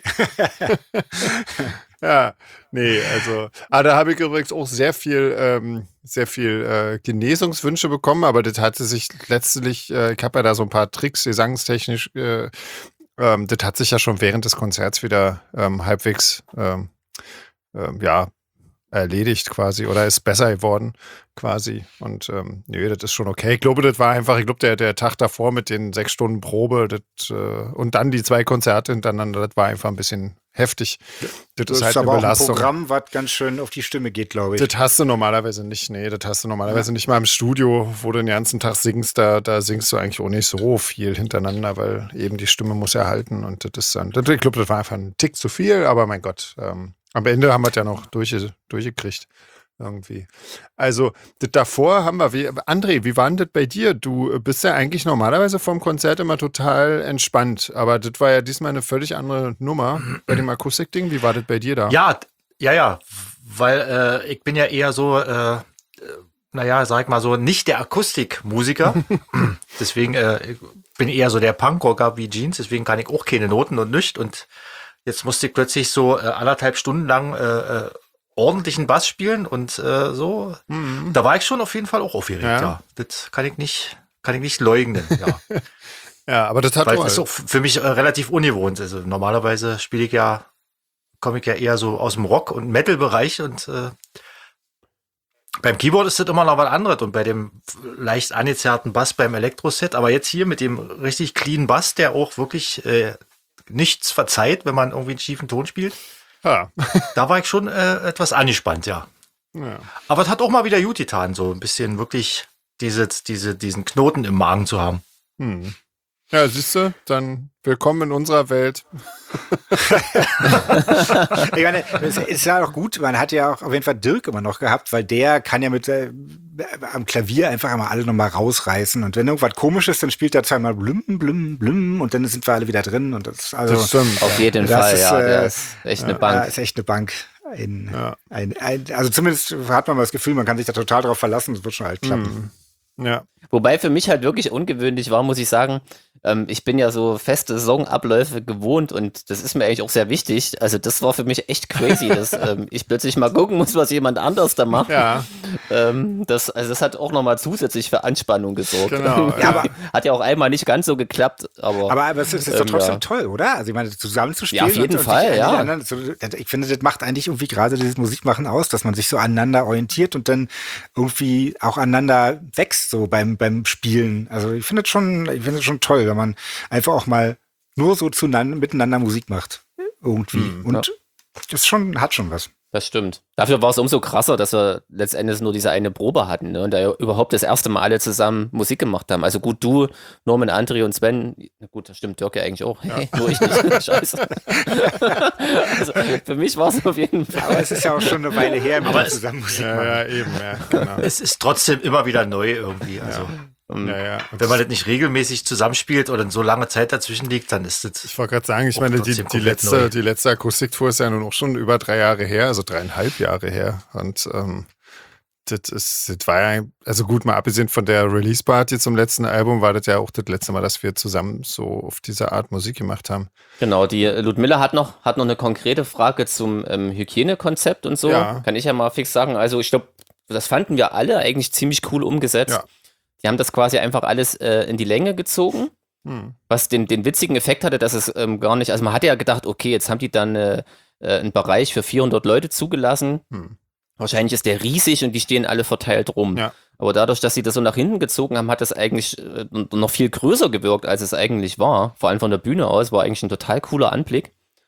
Speaker 1: Ja, nee, also. Ah, da habe ich übrigens auch sehr viel, ähm, sehr viel äh, Genesungswünsche bekommen, aber das hatte sich letztlich, äh, ich habe ja da so ein paar Tricks, gesangstechnisch, äh, ähm, das hat sich ja schon während des Konzerts wieder ähm, halbwegs, ähm, ähm, ja, erledigt quasi oder ist besser geworden quasi. Und ähm, nee, das ist schon okay. Ich glaube, das war einfach, ich glaube, der, der Tag davor mit den sechs Stunden Probe das, äh, und dann die zwei Konzerte hintereinander, das war einfach ein bisschen heftig. Das,
Speaker 3: Das
Speaker 1: ist halt
Speaker 3: aber
Speaker 1: eine
Speaker 3: auch ein
Speaker 1: Belastung.
Speaker 3: Programm, was ganz schön auf die Stimme geht, glaube ich.
Speaker 1: Das hast du normalerweise nicht, nee, das hast du normalerweise nicht mal im Studio, wo du den ganzen Tag singst, da, da singst du eigentlich auch nicht so viel hintereinander, weil eben die Stimme muss ja halten und das ist dann, das, ich glaube, das war einfach ein Tick zu viel, aber mein Gott, ähm, am Ende haben wir es ja noch durch, durchgekriegt. Irgendwie. Also, das davor haben wir, wie, André, wie war denn das bei dir? Du bist ja eigentlich normalerweise vom Konzert immer total entspannt, aber das war ja diesmal eine völlig andere Nummer bei dem Akustikding. Wie war das bei dir da?
Speaker 2: Ja, ja, ja, weil äh, ich bin ja eher so, äh, naja, sag ich mal so, nicht der Akustikmusiker. Deswegen äh, ich bin eher so der Punkrocker wie Jeans, deswegen kann ich auch keine Noten und nichts. Und jetzt musste ich plötzlich so äh, anderthalb Stunden lang äh, ordentlichen Bass spielen und äh, so. Mhm. Da war ich schon auf jeden Fall auch aufgeregt, ja. ja. Das kann ich nicht, kann ich nicht leugnen, ja.
Speaker 1: Ja, aber das hat
Speaker 2: Weil das ist auch für mich äh, relativ ungewohnt. Also normalerweise spiele ich ja, komme ich ja eher so aus dem Rock- und Metal-Bereich und äh, beim Keyboard ist das immer noch was anderes und bei dem leicht angezerrten Bass beim Elektroset, aber jetzt hier mit dem richtig clean Bass, der auch wirklich äh, nichts verzeiht, wenn man irgendwie einen schiefen Ton spielt.
Speaker 1: Ja.
Speaker 2: Da war ich schon äh, etwas angespannt, ja.
Speaker 1: ja.
Speaker 2: Aber es hat auch mal wieder gut getan, so ein bisschen wirklich diese, diese, diesen Knoten im Magen zu haben.
Speaker 1: Hm. Ja, siehst du, dann willkommen in unserer Welt.
Speaker 3: Ich meine, es ist ja auch gut, man hat ja auch auf jeden Fall Dirk immer noch gehabt, weil der kann ja mit äh, am Klavier einfach immer alle nochmal rausreißen und wenn irgendwas komisch ist, dann spielt er zweimal blüm, blüm, blüm und dann sind wir alle wieder drin und das, also,
Speaker 1: das stimmt.
Speaker 4: Auf jeden
Speaker 3: das
Speaker 4: Fall,
Speaker 3: ist,
Speaker 4: ja,
Speaker 3: äh,
Speaker 4: der ist echt eine Bank.
Speaker 3: Ja, ist echt eine Bank. Ein,
Speaker 1: Ja.
Speaker 3: ein, ein, also zumindest hat man mal das Gefühl, man kann sich da total drauf verlassen, das wird schon halt klappen.
Speaker 1: Hm. Ja.
Speaker 4: Wobei für mich halt wirklich ungewöhnlich war, muss ich sagen, ähm, ich bin ja so feste Saisonabläufe gewohnt und das ist mir eigentlich auch sehr wichtig. Also das war für mich echt crazy, dass ähm, ich plötzlich mal gucken muss, was jemand anders da macht.
Speaker 1: Ja.
Speaker 4: Ähm, das, also das hat auch nochmal zusätzlich für Anspannung gesorgt.
Speaker 1: Genau.
Speaker 3: Ja, aber,
Speaker 4: hat ja auch einmal nicht ganz so geklappt, aber...
Speaker 3: aber, aber es ist, ist doch
Speaker 4: ähm,
Speaker 3: trotzdem
Speaker 4: ja.
Speaker 3: toll, oder? Also ich meine, zusammenzuspielen.
Speaker 4: Ja, auf jeden
Speaker 3: und, und
Speaker 4: Fall,
Speaker 3: sich
Speaker 4: ja.
Speaker 3: anderen, so, ich finde, das macht eigentlich irgendwie gerade dieses Musikmachen aus, dass man sich so aneinander orientiert und dann irgendwie auch aneinander wächst, so beim, beim Spielen. Also ich finde es schon, ich finde es schon toll, wenn man einfach auch mal nur so zueinander, miteinander Musik macht. Irgendwie.
Speaker 1: Hm,
Speaker 3: und
Speaker 4: ja.
Speaker 3: das schon, hat schon was.
Speaker 4: Das stimmt. Dafür war es umso krasser, dass wir letztendlich nur diese eine Probe hatten, ne? Und da ja überhaupt das erste Mal alle zusammen Musik gemacht haben. Also gut, du, Norman, André und Sven, na gut, das stimmt, Dirk ja eigentlich auch. Ja. Hey, nur ich nicht. Scheiße. Also für mich war es auf jeden Fall.
Speaker 3: Aber es ist ja auch schon eine Weile her, mit
Speaker 2: Aber
Speaker 3: wir
Speaker 2: es-
Speaker 3: zusammen Musik
Speaker 1: Ja,
Speaker 3: machen.
Speaker 1: ja, eben, ja, genau.
Speaker 2: Es ist trotzdem immer wieder neu irgendwie. Also
Speaker 1: Ja, ja.
Speaker 2: wenn man das nicht regelmäßig zusammenspielt oder so lange Zeit dazwischen liegt, dann ist das.
Speaker 1: Ich wollte gerade sagen, ich
Speaker 2: Auch
Speaker 1: meine, die,
Speaker 2: trotzdem
Speaker 1: die,
Speaker 2: komplett
Speaker 1: letzte,
Speaker 2: neu.
Speaker 1: die letzte Akustiktour ist ja nun auch schon über drei Jahre her, also dreieinhalb Jahre her. Und ähm, das ist, das war ja, also gut, mal abgesehen von der Release-Party zum letzten Album, war das ja auch das letzte Mal, dass wir zusammen so auf diese Art Musik gemacht haben.
Speaker 4: Genau, die Ludmilla hat noch, hat noch eine konkrete Frage zum ähm, Hygienekonzept und so.
Speaker 1: Ja.
Speaker 4: Kann ich ja mal fix sagen. Also ich glaube, das fanden wir alle eigentlich ziemlich cool umgesetzt.
Speaker 1: Ja.
Speaker 4: Die haben das quasi einfach alles äh, in die Länge gezogen,
Speaker 1: Hm.
Speaker 4: was den, den witzigen Effekt hatte, dass es ähm, gar nicht, also man hatte ja gedacht, okay, jetzt haben die dann äh, äh, einen Bereich für vierhundert Leute zugelassen.
Speaker 1: Hm.
Speaker 4: Wahrscheinlich ist der riesig und die stehen alle verteilt rum.
Speaker 1: Ja.
Speaker 4: Aber dadurch, dass sie das so nach hinten gezogen haben, hat das eigentlich äh, noch viel größer gewirkt, als es eigentlich war. Vor allem von der Bühne aus war eigentlich ein total cooler Anblick.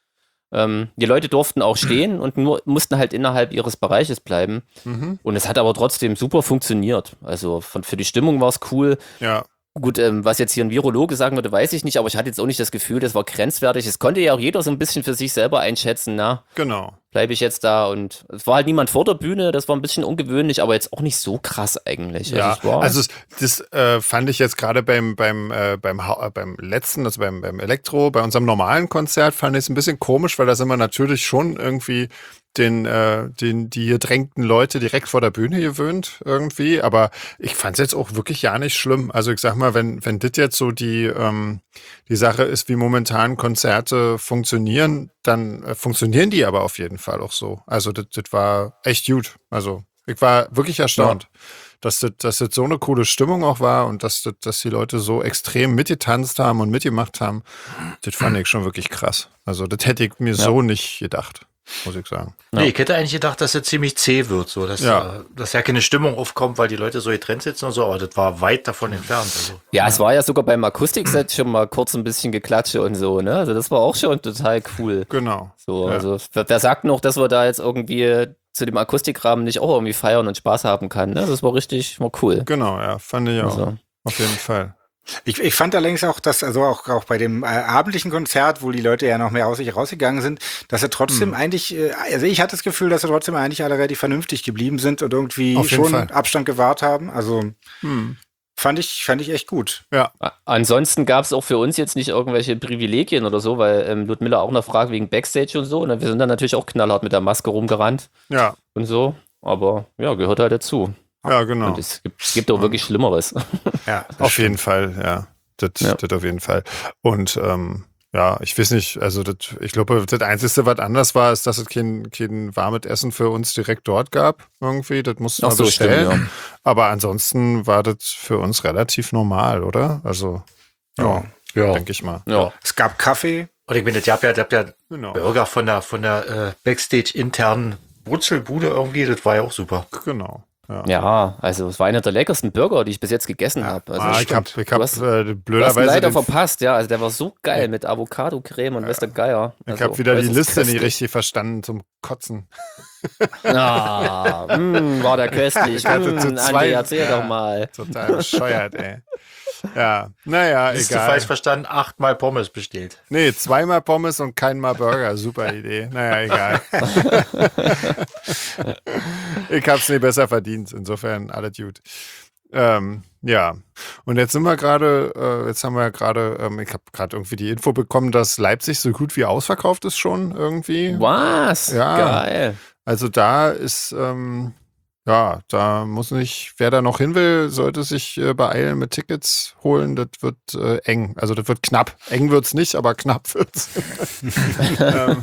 Speaker 4: Ähm, die Leute durften auch stehen und nur mussten halt innerhalb ihres Bereiches bleiben.
Speaker 1: Mhm.
Speaker 4: Und es hat aber trotzdem super funktioniert. Also von, für die Stimmung war es cool.
Speaker 1: Ja.
Speaker 4: Gut, ähm, was jetzt hier ein Virologe sagen würde, weiß ich nicht, aber ich hatte jetzt auch nicht das Gefühl, das war grenzwertig. Es konnte ja auch jeder so ein bisschen für sich selber einschätzen, na,
Speaker 1: Genau.
Speaker 4: bleibe ich jetzt da, und es war halt niemand vor der Bühne, das war ein bisschen ungewöhnlich, aber jetzt auch nicht so krass eigentlich.
Speaker 1: Ja,
Speaker 4: es war,
Speaker 1: also es- das äh, fand ich jetzt gerade beim beim äh, beim Hau- äh, beim letzten, also beim beim Elektro, bei unserem normalen Konzert fand ich es ein bisschen komisch, weil da sind wir natürlich schon irgendwie den äh, den die gedrängten Leute direkt vor der Bühne gewöhnt irgendwie, aber ich fand es jetzt auch wirklich ja nicht schlimm. Also ich sag mal, wenn wenn das jetzt so die ähm, die Sache ist, wie momentan Konzerte funktionieren, dann äh, funktionieren die aber auf jeden Fall auch so. Also das, das war echt gut. Also ich war wirklich erstaunt, dass das, dass das so eine coole Stimmung auch war und dass, das, dass die Leute so extrem mitgetanzt haben und mitgemacht haben. Das fand ich schon wirklich krass. Also das hätte ich mir so nicht gedacht. muss ich sagen.
Speaker 4: Ja.
Speaker 2: Nee, ich hätte eigentlich gedacht, dass er ziemlich zäh wird, so, dass,
Speaker 1: Ja.
Speaker 2: äh, dass ja keine Stimmung aufkommt, weil die Leute so getrennt sitzen und so, aber das war weit davon entfernt. Also.
Speaker 4: Ja, es war ja sogar beim Akustikset schon mal kurz ein bisschen Geklatsche und so, ne? Also das war auch schon total cool.
Speaker 1: Genau.
Speaker 4: So,
Speaker 1: Ja.
Speaker 4: also wer, wer sagt noch, dass wir da jetzt irgendwie zu dem Akustikrahmen nicht auch irgendwie feiern und Spaß haben kann, ne? Das war richtig, war cool.
Speaker 1: Genau, ja, fand ich auch.
Speaker 4: Also,
Speaker 1: Auf jeden Fall.
Speaker 3: Ich, ich fand allerdings auch, dass, also auch, auch bei dem äh, abendlichen Konzert, wo die Leute ja noch mehr aus sich rausgegangen sind, dass sie trotzdem
Speaker 1: Hm.
Speaker 3: eigentlich, äh, also ich hatte das Gefühl, dass sie trotzdem eigentlich alle relativ vernünftig geblieben sind und irgendwie
Speaker 1: Auf jeden
Speaker 3: schon
Speaker 1: Fall.
Speaker 3: Abstand gewahrt haben. Also
Speaker 1: Hm.
Speaker 3: fand ich, fand ich echt gut.
Speaker 1: Ja,
Speaker 4: a- ansonsten gab es auch für uns jetzt nicht irgendwelche Privilegien oder so, weil ähm, Ludmilla auch noch fragt wegen Backstage und so. Ne? Wir sind dann natürlich auch knallhart mit der Maske rumgerannt
Speaker 1: ja,
Speaker 4: und so. Aber ja, gehört halt dazu.
Speaker 1: ja, genau.
Speaker 4: Und es gibt, es gibt auch wirklich Schlimmeres.
Speaker 3: Ja, das
Speaker 1: Auf
Speaker 3: stimmt.
Speaker 1: jeden Fall, ja. Das,
Speaker 4: Ja.
Speaker 1: das auf jeden Fall. Und ähm, ja, ich weiß nicht, also das, ich glaube, das Einzige, was anders war, ist, dass es kein, kein warmes Essen für uns direkt dort gab. Irgendwie, das mussten
Speaker 4: Ach
Speaker 1: wir
Speaker 4: so,
Speaker 1: bestellen.
Speaker 4: stimmt,
Speaker 1: Aber ansonsten war das für uns relativ normal, oder? Also,
Speaker 3: Ja.
Speaker 2: Ja.
Speaker 1: denke ich mal.
Speaker 4: Ja.
Speaker 3: Es gab Kaffee.
Speaker 2: Und ich meine, das gab ja, das gab ja
Speaker 1: Genau.
Speaker 2: Burger von der, von der äh, Backstage-internen Brutzelbude irgendwie, das war ja auch super.
Speaker 1: Genau. Ja.
Speaker 4: Ja, also es war einer der leckersten Burger, die ich bis jetzt gegessen habe. Also,
Speaker 1: ah, ich habe ich hab,
Speaker 4: Du hast-
Speaker 1: äh,
Speaker 4: du hast ihn
Speaker 1: blöderweise
Speaker 4: leider
Speaker 1: den,
Speaker 4: verpasst, ja. Also der war so geil mit Avocado-Creme und weiß der Geier.
Speaker 1: ich
Speaker 4: Also,
Speaker 1: habe wieder die
Speaker 4: äußerst
Speaker 1: Liste nicht
Speaker 4: köstlich.
Speaker 1: richtig verstanden zum Kotzen.
Speaker 4: Ah, mh, war der köstlich.
Speaker 1: Ich hatte
Speaker 4: Mh,
Speaker 1: zu
Speaker 4: Andi,
Speaker 1: zwei-
Speaker 4: erzähl
Speaker 1: ja.
Speaker 4: doch mal.
Speaker 1: Total bescheuert, ey. Ja, naja,
Speaker 2: Liste
Speaker 1: egal.
Speaker 2: falsch verstanden, achtmal Pommes bestellt.
Speaker 1: Nee, zweimal Pommes und keinmal Burger. Super Idee. Naja, egal. Ich hab's nie besser verdient. Insofern alles gut. Ähm, ja. Und jetzt sind wir gerade, äh, jetzt haben wir gerade, ähm, ich habe gerade irgendwie die Info bekommen, dass Leipzig so gut wie ausverkauft ist schon irgendwie.
Speaker 4: Was?
Speaker 1: Ja.
Speaker 4: Geil.
Speaker 1: Also da ist, ähm, ja, da muss nicht, wer da noch hin will, sollte sich äh, beeilen mit Tickets holen. Das wird äh, eng. Also das wird knapp. Eng wird's nicht, aber knapp wird's. ähm,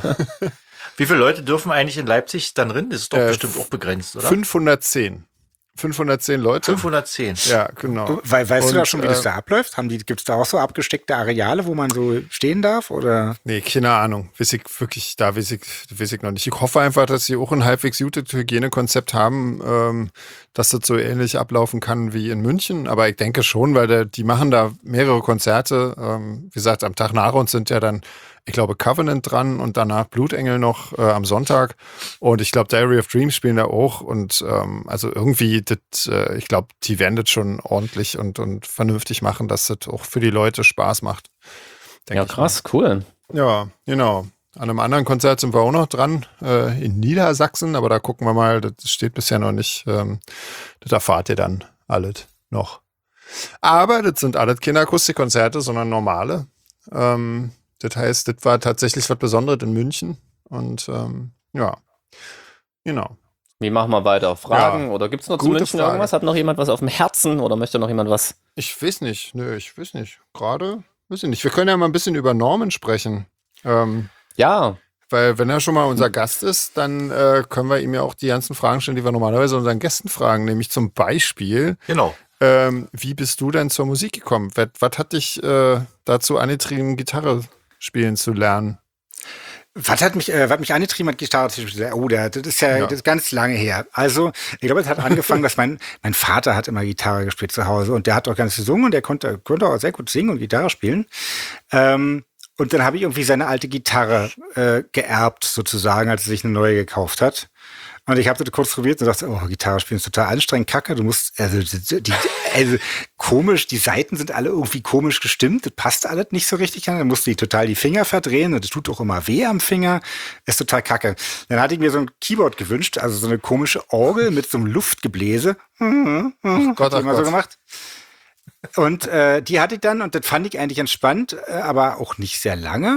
Speaker 2: Wie viele Leute dürfen eigentlich in Leipzig dann drin? Das ist doch
Speaker 1: Äh,
Speaker 2: bestimmt auch begrenzt, oder?
Speaker 1: fünfhundertzehn. fünfhundertzehn Leute.
Speaker 2: fünfhundertzehn.
Speaker 1: Ja, genau.
Speaker 3: We weißt
Speaker 1: Und,
Speaker 3: du da schon, wie das
Speaker 1: äh,
Speaker 3: da abläuft? Haben die, gibt's da auch so abgesteckte Areale, wo man so stehen darf? Oder?
Speaker 1: Nee, keine Ahnung. Weiß ich wirklich, da weiß ich, weiß ich noch nicht. Ich hoffe einfach, dass sie auch ein halbwegs gutes Hygienekonzept haben, ähm, dass das so ähnlich ablaufen kann wie in München. Aber ich denke schon, weil der, die machen da mehrere Konzerte. Ähm, wie gesagt, am Tag nach uns sind ja dann, ich glaube, Covenant dran und danach Blutengel noch äh, am Sonntag. Und ich glaube, Diary of Dreams spielen da auch. Und ähm, also irgendwie, das, äh, ich glaube, die werden das schon ordentlich und, und vernünftig machen, dass das auch für die Leute Spaß macht. Denk
Speaker 4: Ja,
Speaker 1: ich mal.
Speaker 4: krass, cool.
Speaker 1: Ja, genau. An einem anderen Konzert sind wir auch noch dran, äh, in Niedersachsen, aber da gucken wir mal, das steht bisher noch nicht. Ähm, das erfahrt ihr dann alles noch. Aber das sind alles keine Akustikkonzerte, sondern normale. Ähm, das heißt, das war tatsächlich was Besonderes in München. Und ähm, ja, genau.
Speaker 4: Wie machen wir weiter? Fragen?
Speaker 1: Ja,
Speaker 4: Oder gibt es noch zu
Speaker 1: gute
Speaker 4: München
Speaker 1: Frage.
Speaker 4: irgendwas? Hat noch jemand was auf dem Herzen oder möchte noch jemand was?
Speaker 1: Ich weiß nicht, nö, ich weiß nicht. Gerade, weiß ich nicht. Wir können ja mal ein bisschen über Norman sprechen. Ähm,
Speaker 4: Ja,
Speaker 1: Weil wenn er schon mal unser Gast ist, dann äh, können wir ihm ja auch die ganzen Fragen stellen, die wir normalerweise unseren Gästen fragen. Nämlich zum Beispiel,
Speaker 2: Genau.
Speaker 1: ähm, wie bist du denn zur Musik gekommen? Was, was hat dich äh, dazu angetrieben, Gitarre spielen zu lernen?
Speaker 3: Was hat mich, äh, was mich angetrieben hat, Gitarre zu spielen? Oh, der, das ist ja,
Speaker 1: Ja.
Speaker 3: Das ist ganz lange her. Also, ich glaube, es hat angefangen, dass mein, mein Vater hat immer Gitarre gespielt zu Hause und der hat auch ganz gesungen und der konnte, konnte auch sehr gut singen und Gitarre spielen. Ähm, und dann habe ich irgendwie seine alte Gitarre äh, geerbt, sozusagen, als er sich eine neue gekauft hat. Und ich habe das kurz probiert und dachte, oh, Gitarre spielen ist total anstrengend, kacke. Du musst, also, die, die, also komisch, die Saiten sind alle irgendwie komisch gestimmt. Das passt alles nicht so richtig an. Dann musst du die total die Finger verdrehen und das tut auch immer weh am Finger. Ist total kacke. Dann hatte ich mir so ein Keyboard gewünscht, also so eine komische Orgel mit so einem Luftgebläse.
Speaker 1: Gott,
Speaker 3: Hab
Speaker 1: ach
Speaker 3: ich immer so
Speaker 1: Gott.
Speaker 3: gemacht. Und äh, die hatte ich dann und das fand ich eigentlich entspannt, äh, aber auch nicht sehr lange.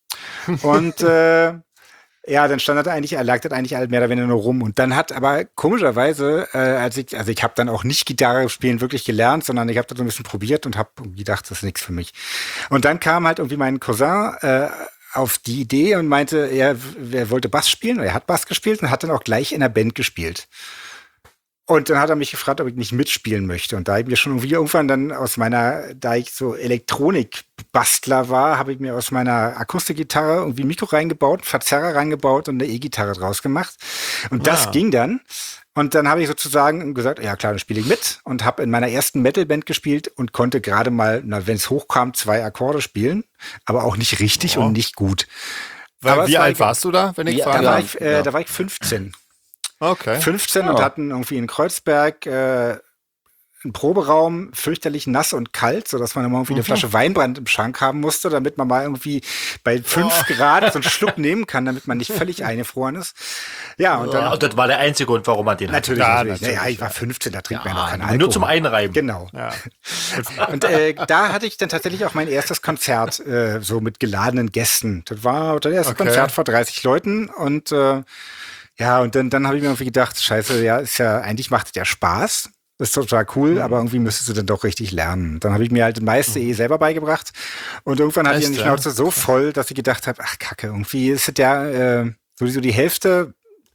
Speaker 3: Und äh, ja, dann stand das eigentlich, er lag das eigentlich halt mehr oder weniger nur rum. Und dann hat aber komischerweise, äh, als ich, also ich habe dann auch nicht Gitarre spielen wirklich gelernt, sondern ich habe das so ein bisschen probiert und habe gedacht, das ist nichts für mich. Und dann kam halt irgendwie mein Cousin äh, auf die Idee und meinte, er, er wollte Bass spielen, er hat Bass gespielt und hat dann auch gleich in der Band gespielt. Und dann hat er mich gefragt, ob ich nicht mitspielen möchte. Und da ich mir schon irgendwie irgendwann dann aus meiner, da ich so Elektronikbastler war, habe ich mir aus meiner Akustikgitarre irgendwie ein Mikro reingebaut, einen Verzerrer reingebaut und eine E-Gitarre draus gemacht. Und das
Speaker 1: Ah.
Speaker 3: ging dann. Und dann habe ich sozusagen gesagt, ja klar, dann spiele ich mit und habe in meiner ersten Metalband gespielt und konnte gerade mal, wenn es hochkam, zwei Akkorde spielen, aber auch nicht richtig
Speaker 1: Oh.
Speaker 3: und nicht gut.
Speaker 1: Weil,
Speaker 3: Aber es
Speaker 1: wie
Speaker 3: war
Speaker 1: alt
Speaker 3: egal.
Speaker 1: warst du da, wenn ich
Speaker 4: Ja,
Speaker 3: Da
Speaker 1: fragen
Speaker 3: war
Speaker 1: darf?
Speaker 3: ich, äh,
Speaker 4: ja.
Speaker 3: da war ich fünfzehn.
Speaker 1: Okay.
Speaker 3: fünfzehn und
Speaker 4: Ja.
Speaker 3: hatten irgendwie in Kreuzberg äh, einen Proberaum, fürchterlich nass und kalt, sodass man immer irgendwie eine Flasche Weinbrand im Schrank haben musste, damit man mal irgendwie bei fünf Grad so einen Schluck nehmen kann, damit man nicht völlig eingefroren ist. Ja, und dann
Speaker 2: Ja, und das war der einzige Grund, warum man den hat.
Speaker 3: natürlich,
Speaker 1: Ja,
Speaker 3: natürlich.
Speaker 1: natürlich,
Speaker 3: Naja, ich war
Speaker 1: ja.
Speaker 3: fünfzehn, da trinkt man ja
Speaker 2: Ja,
Speaker 3: noch keinen
Speaker 2: nur
Speaker 3: Alkohol.
Speaker 2: zum Einreiben.
Speaker 3: Genau.
Speaker 1: Ja.
Speaker 3: Und äh, da hatte ich dann tatsächlich auch mein erstes Konzert, äh, so mit geladenen Gästen. Das war das erste
Speaker 1: Okay.
Speaker 3: Konzert vor dreißig Leuten und äh, ja, und dann, dann habe ich mir irgendwie gedacht, scheiße, ja, ist ja, eigentlich macht es ja Spaß. Das ist total cool,
Speaker 1: Mhm.
Speaker 3: aber irgendwie müsstest du dann doch richtig lernen. Dann habe ich mir halt das meiste eh selber beigebracht. Und irgendwann hatte ich
Speaker 1: Echt,
Speaker 3: die
Speaker 1: ja?
Speaker 3: Schnauze so voll, dass ich gedacht habe, ach Kacke, irgendwie ist es ja äh, sowieso die Hälfte.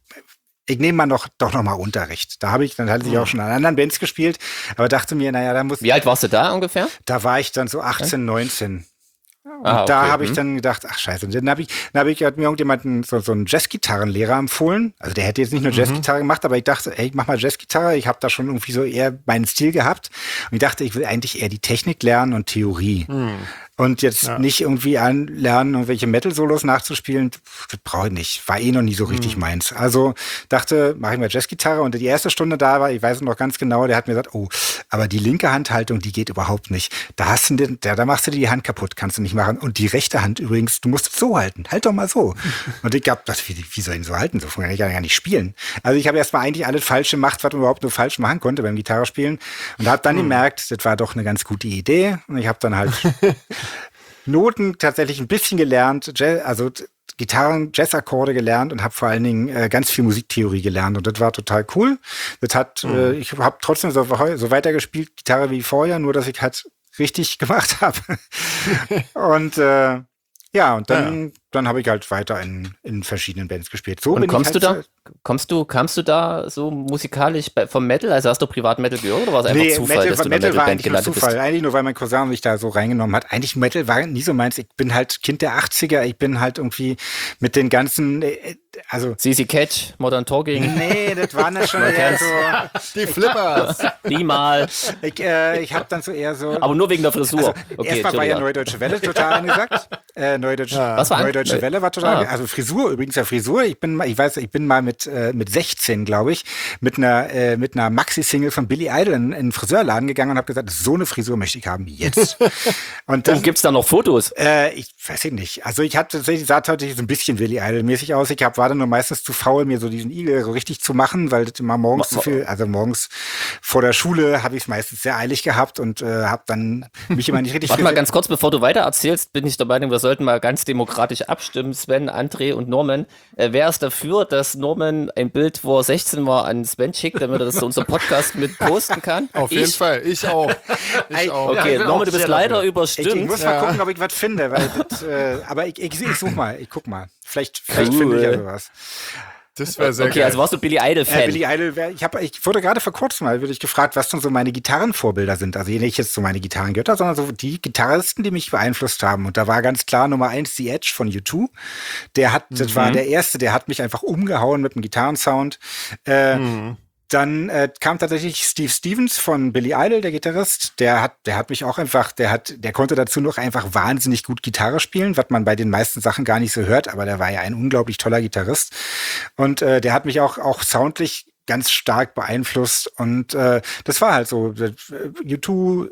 Speaker 3: Ich nehme mal noch, doch noch mal Unterricht. Da habe ich, dann hatte ich auch schon an anderen Bands gespielt, aber dachte mir, naja, da muss,
Speaker 4: Wie alt warst du da ungefähr?
Speaker 3: da war ich dann so achtzehn, neunzehn.
Speaker 4: Ah,
Speaker 3: Da
Speaker 4: okay.
Speaker 3: habe ich
Speaker 4: Hm.
Speaker 3: dann gedacht, ach scheiße. Und dann habe ich, dann habe ich, hat mir irgendjemand so, so einen Jazzgitarrenlehrer empfohlen. Also der hätte jetzt nicht nur Jazzgitarre gemacht, aber ich dachte, ey, ich mach mal Jazzgitarre. Ich habe da schon irgendwie so eher meinen Stil gehabt. Und ich dachte, ich will eigentlich eher die Technik lernen und Theorie. Und jetzt
Speaker 1: Ja.
Speaker 3: nicht irgendwie anlernen, irgendwelche Metal-Solos nachzuspielen, pff, das brauche ich nicht. War eh noch nie so richtig meins. Also dachte, mache ich mal Jazzgitarre. Und die erste Stunde da war, ich weiß es noch ganz genau, der hat mir gesagt, oh, aber die linke Handhaltung, die geht überhaupt nicht. Da hast du den, da, da machst du dir die Hand kaputt, kannst du nicht machen. Und die rechte Hand übrigens, du musst es so halten. Halt doch mal so. Und ich hab das, wie, wie soll ich ihn so halten? So kann ich ja gar nicht spielen. Also ich habe erstmal eigentlich alles falsch gemacht, was man überhaupt nur falsch machen konnte beim Gitarrespielen. Und habe dann gemerkt, das war doch eine ganz gute Idee. Und ich habe dann halt Noten tatsächlich ein bisschen gelernt, Jazz, also t- Gitarren, Jazzakkorde gelernt und habe vor allen Dingen äh, ganz viel Musiktheorie gelernt und das war total cool. Das hat, äh, ich habe trotzdem so, so weitergespielt, Gitarre wie vorher, nur dass ich halt richtig gemacht habe. Und äh, ja, und dann, dann habe ich halt weiter in, in verschiedenen Bands gespielt. So
Speaker 4: Und
Speaker 3: bin
Speaker 4: kommst
Speaker 3: ich
Speaker 4: du
Speaker 3: halt
Speaker 4: da, kommst du, kamst du da so musikalisch bei, vom Metal? Also hast du privat Metal gehört oder war es einfach
Speaker 3: Nee,
Speaker 4: Zufall,
Speaker 3: Metal,
Speaker 4: dass du in der
Speaker 3: Metal war
Speaker 4: Metalband
Speaker 3: eigentlich nur
Speaker 4: gelandet
Speaker 3: Zufall.
Speaker 4: bist?
Speaker 3: Eigentlich nur, weil mein Cousin mich da so reingenommen hat. Eigentlich Metal war nie so meins. Ich bin halt Kind der achtziger. Ich bin halt irgendwie mit den ganzen, äh, also
Speaker 4: C C Catch, Modern Talking,
Speaker 3: nee, das waren dann schon
Speaker 4: Man
Speaker 3: eher
Speaker 4: kennt's.
Speaker 3: so.
Speaker 1: Die Flippers.
Speaker 4: niemals.
Speaker 3: Ich, äh, ich habe dann so eher so.
Speaker 4: Aber nur wegen der Frisur.
Speaker 3: Also,
Speaker 4: okay,
Speaker 3: erstmal war ja
Speaker 4: Entschuldigung.
Speaker 3: Neue Deutsche Welle total angesagt. Äh, Neue Deutsche,
Speaker 4: Was war an-
Speaker 3: Neue Deutsche
Speaker 4: Neu-
Speaker 3: Welle war total,
Speaker 4: Ah.
Speaker 3: also Frisur, übrigens ja Frisur. Ich bin mal, ich weiß, ich bin mal mit, äh, mit sechzehn, glaube ich, mit einer, äh, mit einer Maxi-Single von Billy Idol in, in einen Friseurladen gegangen und habe gesagt, so eine Frisur möchte ich haben, jetzt. Und das,
Speaker 4: Und gibt's da noch Fotos?
Speaker 3: äh, ich weiß ich nicht. Also ich hatte tatsächlich, sah tatsächlich so ein bisschen Billy Idol-mäßig aus. Ich hab, war dann nur meistens zu faul, mir so diesen Igel so richtig zu machen, weil das immer morgens zu viel, also morgens vor der Schule habe ich es meistens sehr eilig gehabt und äh, habe dann mich immer nicht richtig
Speaker 4: Warte mal
Speaker 3: frisiert.
Speaker 4: ganz kurz, bevor du weiter erzählst, bin ich der Meinung, wir sollten mal ganz demokratisch abstimmen, Sven, André und Norman. Äh, wer ist dafür, dass Norman ein Bild, wo er sechzehn war, an Sven schickt, damit er das zu unserem Podcast mit posten kann?
Speaker 1: Auf jeden
Speaker 4: ich?
Speaker 1: Fall. Ich auch. Ich
Speaker 3: Ey,
Speaker 1: auch.
Speaker 4: Okay,
Speaker 2: ich bin
Speaker 4: Norman,
Speaker 2: auch
Speaker 4: du bist
Speaker 2: sehr
Speaker 4: leider
Speaker 2: dafür.
Speaker 4: überstimmt.
Speaker 3: Ich, ich muss mal
Speaker 1: Ja.
Speaker 3: gucken, ob ich was finde, weil das, äh, aber ich, ich, ich such mal, ich guck mal. Vielleicht, vielleicht
Speaker 4: Cool.
Speaker 3: finde ich ja sowas.
Speaker 1: Das wäre sehr
Speaker 4: Okay,
Speaker 1: geil.
Speaker 4: also warst du Billy Idol-Fan?
Speaker 3: Äh, Billy Idol, wär, ich, hab, ich wurde gerade vor kurzem mal wurde ich gefragt, was denn so meine Gitarrenvorbilder sind. Also nicht jetzt so meine Gitarrengötter, sondern so die Gitarristen, die mich beeinflusst haben. Und da war ganz klar Nummer eins The Edge von U zwei. Der hat, das war der erste, der hat mich einfach umgehauen mit dem Gitarrensound. Äh, Dann äh, kam tatsächlich Steve Stevens von Billy Idol, der Gitarrist. Der hat, der hat mich auch einfach, der hat, der konnte dazu noch einfach wahnsinnig gut Gitarre spielen, was man bei den meisten Sachen gar nicht so hört. Aber der war ja ein unglaublich toller Gitarrist. Und äh, der hat mich auch auch soundlich ganz stark beeinflusst. Und äh, das war halt so. U zwei,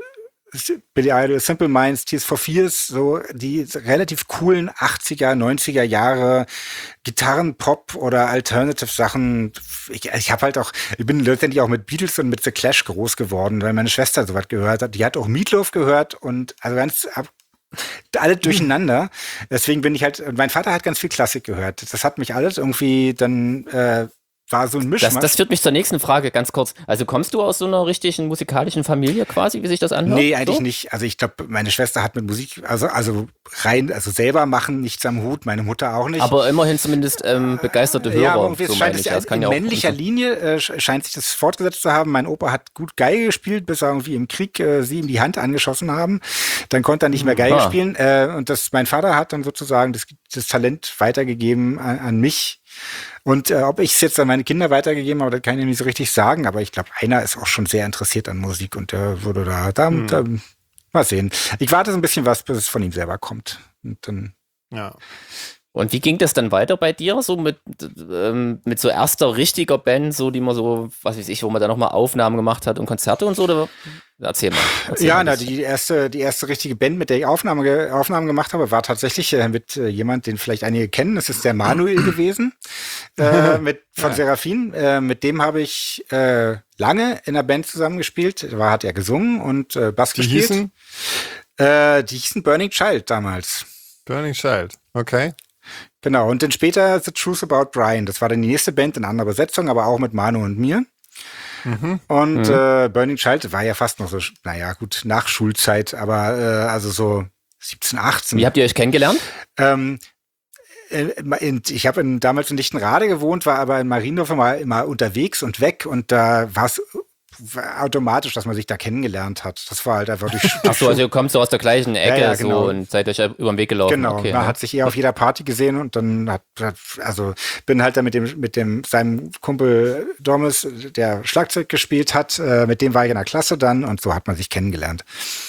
Speaker 3: Billy Idol, Simple Minds, Tears for Fears, so die relativ coolen achtziger, neunziger Jahre Gitarren-Pop oder Alternative-Sachen. Ich, ich habe halt auch, ich bin letztendlich auch mit Beatles und mit The Clash groß geworden, weil meine Schwester sowas gehört hat. Die hat auch Meatloaf gehört und also ganz ab, alle durcheinander. Deswegen bin ich halt, mein Vater hat ganz viel Klassik gehört. Das hat mich alles irgendwie dann äh, war so ein Mischmasch.
Speaker 4: Das, das führt mich zur nächsten Frage, ganz kurz. Also kommst du aus so einer richtigen musikalischen Familie quasi, wie sich das anhört?
Speaker 3: Nee, eigentlich
Speaker 4: so?
Speaker 3: nicht. Also ich glaube, meine Schwester hat mit Musik, also, also rein, also selber machen, nichts am Hut, meine Mutter auch nicht.
Speaker 4: Aber immerhin zumindest ähm, begeisterte Hörer,
Speaker 3: ja, aber irgendwie
Speaker 4: so
Speaker 3: scheint
Speaker 4: meine
Speaker 3: es
Speaker 4: ich.
Speaker 3: ja
Speaker 4: Das kann
Speaker 3: in
Speaker 4: ja auch
Speaker 3: männlicher Linie äh, scheint sich das fortgesetzt zu haben. Mein Opa hat gut Geige gespielt, bis er irgendwie im Krieg äh, sie ihm die Hand angeschossen haben. Dann konnte er nicht mehr Geige
Speaker 4: Ah.
Speaker 3: spielen. Äh, und das, mein Vater hat dann sozusagen das, das Talent weitergegeben an, an mich. Und äh, ob ich es jetzt an meine Kinder weitergegeben habe, das kann ich nicht so richtig sagen. Aber ich glaube, einer ist auch schon sehr interessiert an Musik und der würde da, da,
Speaker 1: Hm.
Speaker 3: da mal sehen. Ich warte so ein bisschen was, bis es von ihm selber kommt. Und dann
Speaker 1: Ja.
Speaker 4: Und wie ging das dann weiter bei dir, so mit, ähm, mit so erster richtiger Band, so die man so, was weiß ich, wo man da nochmal Aufnahmen gemacht hat und Konzerte und so? Oder? Erzähl mal. Erzähl
Speaker 3: Ja,
Speaker 4: mal
Speaker 3: na,
Speaker 4: das.
Speaker 3: die erste, die erste richtige Band, mit der ich Aufnahme, ge- Aufnahmen gemacht habe, war tatsächlich äh, mit äh, jemand, den vielleicht einige kennen. Das ist der Manuel gewesen, äh, mit von
Speaker 1: Ja.
Speaker 3: Seraphin. Äh, mit dem habe ich äh, lange in der Band zusammengespielt. Da hat er gesungen und äh, Bass
Speaker 1: Die
Speaker 3: gespielt.
Speaker 1: hießen
Speaker 3: Äh, die hießen Burning Child damals.
Speaker 1: Burning Child. Okay.
Speaker 3: Genau. Und dann später The Truth About Brian. Das war dann die nächste Band in anderer Besetzung, aber auch mit Manu und mir.
Speaker 1: Mhm.
Speaker 3: Und
Speaker 4: Mhm.
Speaker 3: äh, Burning Child war ja fast noch so, naja, gut, nach Schulzeit, aber äh, also so siebzehn, achtzehn.
Speaker 4: Wie habt ihr euch kennengelernt?
Speaker 3: Ähm, äh, in, ich habe in, damals in Lichtenrade gewohnt, war aber in Mariendorf immer, immer unterwegs und weg und da war es automatisch, dass man sich da kennengelernt hat. Das war halt einfach durch,
Speaker 4: Ach so, also ihr kommt so aus der gleichen Ecke
Speaker 3: Ja, ja, genau.
Speaker 4: so und seid euch über den Weg gelaufen.
Speaker 3: Genau,
Speaker 4: Okay,
Speaker 3: man
Speaker 4: ja.
Speaker 3: hat sich eher auf jeder Party gesehen und dann hat, hat also bin halt da mit dem mit dem seinem Kumpel Domis, der Schlagzeug gespielt hat, äh, mit dem war ich in der Klasse dann und so hat man sich kennengelernt.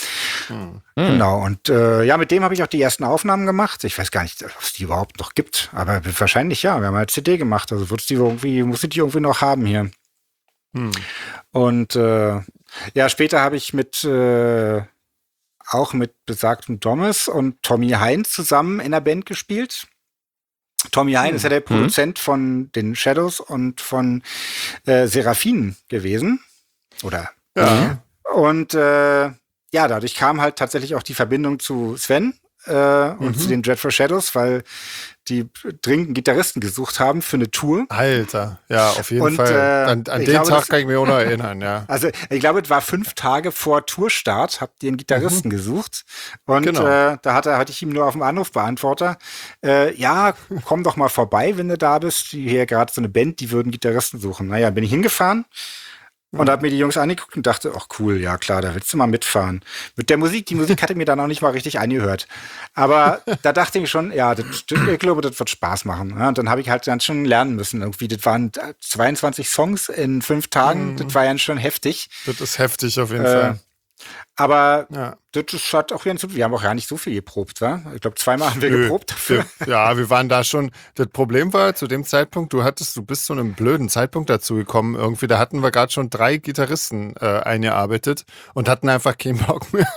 Speaker 1: Hm.
Speaker 3: Genau, und äh, ja, mit dem habe ich auch die ersten Aufnahmen gemacht. Ich weiß gar nicht, ob es die überhaupt noch gibt, aber wahrscheinlich ja. Wir haben halt C D gemacht, also wird's die irgendwie, muss ich die irgendwie noch haben hier.
Speaker 1: Hm.
Speaker 3: Und äh, ja, später habe ich mit äh, auch mit besagtem Domis und Tommy Hein zusammen in der Band gespielt. Tommy Hein
Speaker 1: Hm.
Speaker 3: ist ja der Produzent von den Shadows und von äh, Seraphin gewesen. Oder
Speaker 1: Ja.
Speaker 3: und äh, ja, dadurch kam halt tatsächlich auch die Verbindung zu Sven äh, und
Speaker 1: Mhm.
Speaker 3: zu den Dreadful Shadows, weil die dringend einen Gitarristen gesucht haben für eine Tour.
Speaker 1: Alter. Ja, auf jeden
Speaker 3: Und,
Speaker 1: Fall.
Speaker 3: äh,
Speaker 1: an an
Speaker 3: ich
Speaker 1: den
Speaker 3: glaube,
Speaker 1: Tag
Speaker 3: das-
Speaker 1: kann ich mich auch noch erinnern, ja.
Speaker 3: Also ich glaube, es war fünf Tage vor Tourstart, habt ihr einen Gitarristen gesucht. Und
Speaker 1: Genau.
Speaker 3: äh, da hatte, hatte ich ihm nur auf dem Anrufbeantworter, äh, ja, komm doch mal vorbei, wenn du da bist. Die hier gerade so eine Band, die würden Gitarristen suchen. Naja, bin ich hingefahren und habe mir die Jungs angeguckt und dachte, ach cool, ja klar, da willst du mal mitfahren. Mit der Musik, die Musik hatte mir dann auch nicht mal richtig angehört. Aber da dachte ich schon, ja, das, ich glaube, das wird Spaß machen. Ja, und dann habe ich halt ganz schön lernen müssen. Irgendwie, das waren zweiundzwanzig Songs in fünf Tagen,
Speaker 1: Mhm.
Speaker 3: das war ja schon heftig.
Speaker 1: Das ist heftig auf jeden
Speaker 3: Äh,
Speaker 1: Fall.
Speaker 3: Aber
Speaker 1: Ja.
Speaker 3: das ist- hat auch ganz, wir haben auch gar nicht so viel geprobt, wa? Ich glaube, zweimal haben wir
Speaker 1: Nö.
Speaker 3: geprobt dafür.
Speaker 1: Wir, ja, wir waren da schon. Das Problem war zu dem Zeitpunkt, du hattest, du bist zu einem blöden Zeitpunkt dazu gekommen. Irgendwie, da hatten wir gerade schon drei Gitarristen äh, eingearbeitet und hatten einfach keinen Bock mehr.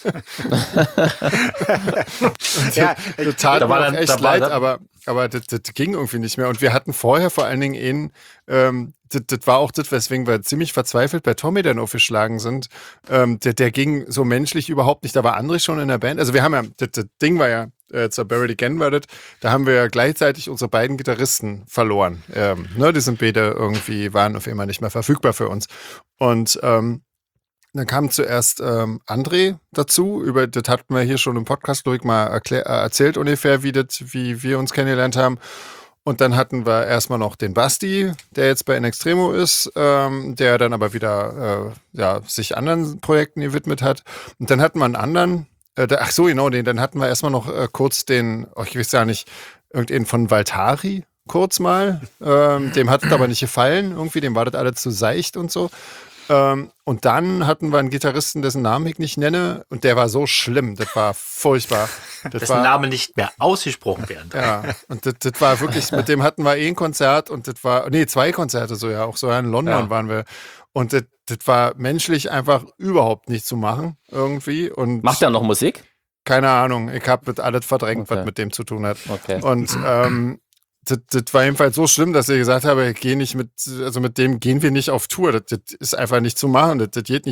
Speaker 3: Ja, ich,
Speaker 1: Das tat
Speaker 2: Da
Speaker 1: mir
Speaker 2: war
Speaker 1: auch
Speaker 2: dann-
Speaker 1: echt
Speaker 2: da war
Speaker 1: leid,
Speaker 2: dann-
Speaker 1: aber, aber das, das ging irgendwie nicht mehr. Und wir hatten vorher vor allen Dingen einen, ähm, das, das war auch das, weswegen wir ziemlich verzweifelt bei Tommy dann aufgeschlagen sind. Ähm, der, der ging so menschlich überhaupt nicht. Da war André schon in der Band. Also wir haben ja, das, das Ding war ja, äh, zur Buried Again war das, da haben wir ja gleichzeitig unsere beiden Gitarristen verloren. Ähm, ne, die sind beide irgendwie, waren auf einmal nicht mehr verfügbar für uns. Und ähm, dann kam zuerst ähm, André dazu, über das hatten wir hier schon im Podcast, glaube ich, mal erklär, äh, erzählt ungefähr, wie, das, wie wir uns kennengelernt haben. Und dann hatten wir erstmal noch den Basti, der jetzt bei In Extremo ist, ähm, der dann aber wieder äh, ja, sich anderen Projekten gewidmet hat. Und dann hatten wir einen anderen, äh, der, ach so, genau, den, dann hatten wir erstmal noch äh, kurz den, oh, ich weiß ja nicht, irgendeinen von Valtari kurz mal. Ähm, dem hat es aber nicht gefallen, irgendwie, dem war das alles zu seicht und so. Ähm, und dann hatten wir einen Gitarristen, dessen Namen ich nicht nenne, und der war so schlimm, das war furchtbar. Das
Speaker 2: Dessen
Speaker 1: war,
Speaker 2: Name nicht mehr ausgesprochen werden darf.
Speaker 1: ja, und das, das war wirklich, mit dem hatten wir eh ein Konzert und das war, nee, zwei Konzerte so, ja, auch so in London
Speaker 2: Ja.
Speaker 1: waren wir. Und das, das war menschlich einfach überhaupt nicht zu machen, irgendwie. Und
Speaker 4: Macht er noch Musik?
Speaker 1: keine Ahnung, ich habe das alles verdrängt,
Speaker 4: Okay.
Speaker 1: was mit dem zu tun hat.
Speaker 4: Okay.
Speaker 1: Und ähm, das, das war jedenfalls so schlimm, dass ich gesagt habe, ich gehe nicht mit, also mit dem gehen wir nicht auf Tour. Das, das ist einfach nicht zu machen. Das, das geht nicht. Da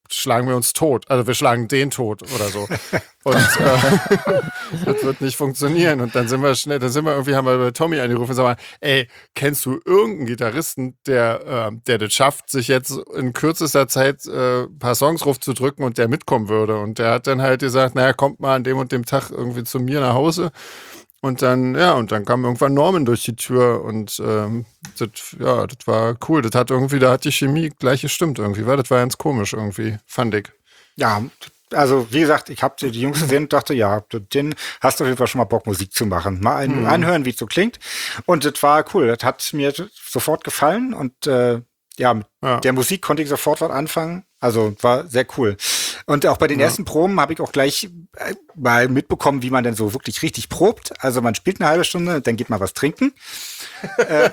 Speaker 1: schlagen wir uns tot. Also wir schlagen den tot oder so. Und äh, das wird nicht funktionieren. Und dann sind wir schnell, dann sind wir irgendwie, haben wir bei Tommy angerufen und sagen, ey, kennst du irgendeinen Gitarristen, der, äh, der das schafft, sich jetzt in kürzester Zeit äh, ein paar Songs rufzudrücken und der mitkommen würde? Und der hat dann halt gesagt, naja, kommt mal an dem und dem Tag irgendwie zu mir nach Hause. Und dann, ja, und dann kam irgendwann Norman durch die Tür und ähm, das, ja, das war cool. Das hat irgendwie, da hat die Chemie gleich gestimmt irgendwie, weil das war ganz komisch irgendwie, fand ich.
Speaker 3: Ja, also wie gesagt, ich habe die Jungs gesehen und dachte, ja, den hast du auf jeden Fall schon mal Bock, Musik zu machen. Mal ein, mhm. anhören, wie es so klingt. Und das war cool. Das hat mir sofort gefallen und äh, ja, mit ja. der Musik konnte ich sofort was anfangen. Also war sehr cool. Und auch bei den ja. ersten Proben habe ich auch gleich äh, mal mitbekommen, wie man denn so wirklich richtig probt. Also man spielt eine halbe Stunde, dann geht man was trinken. äh,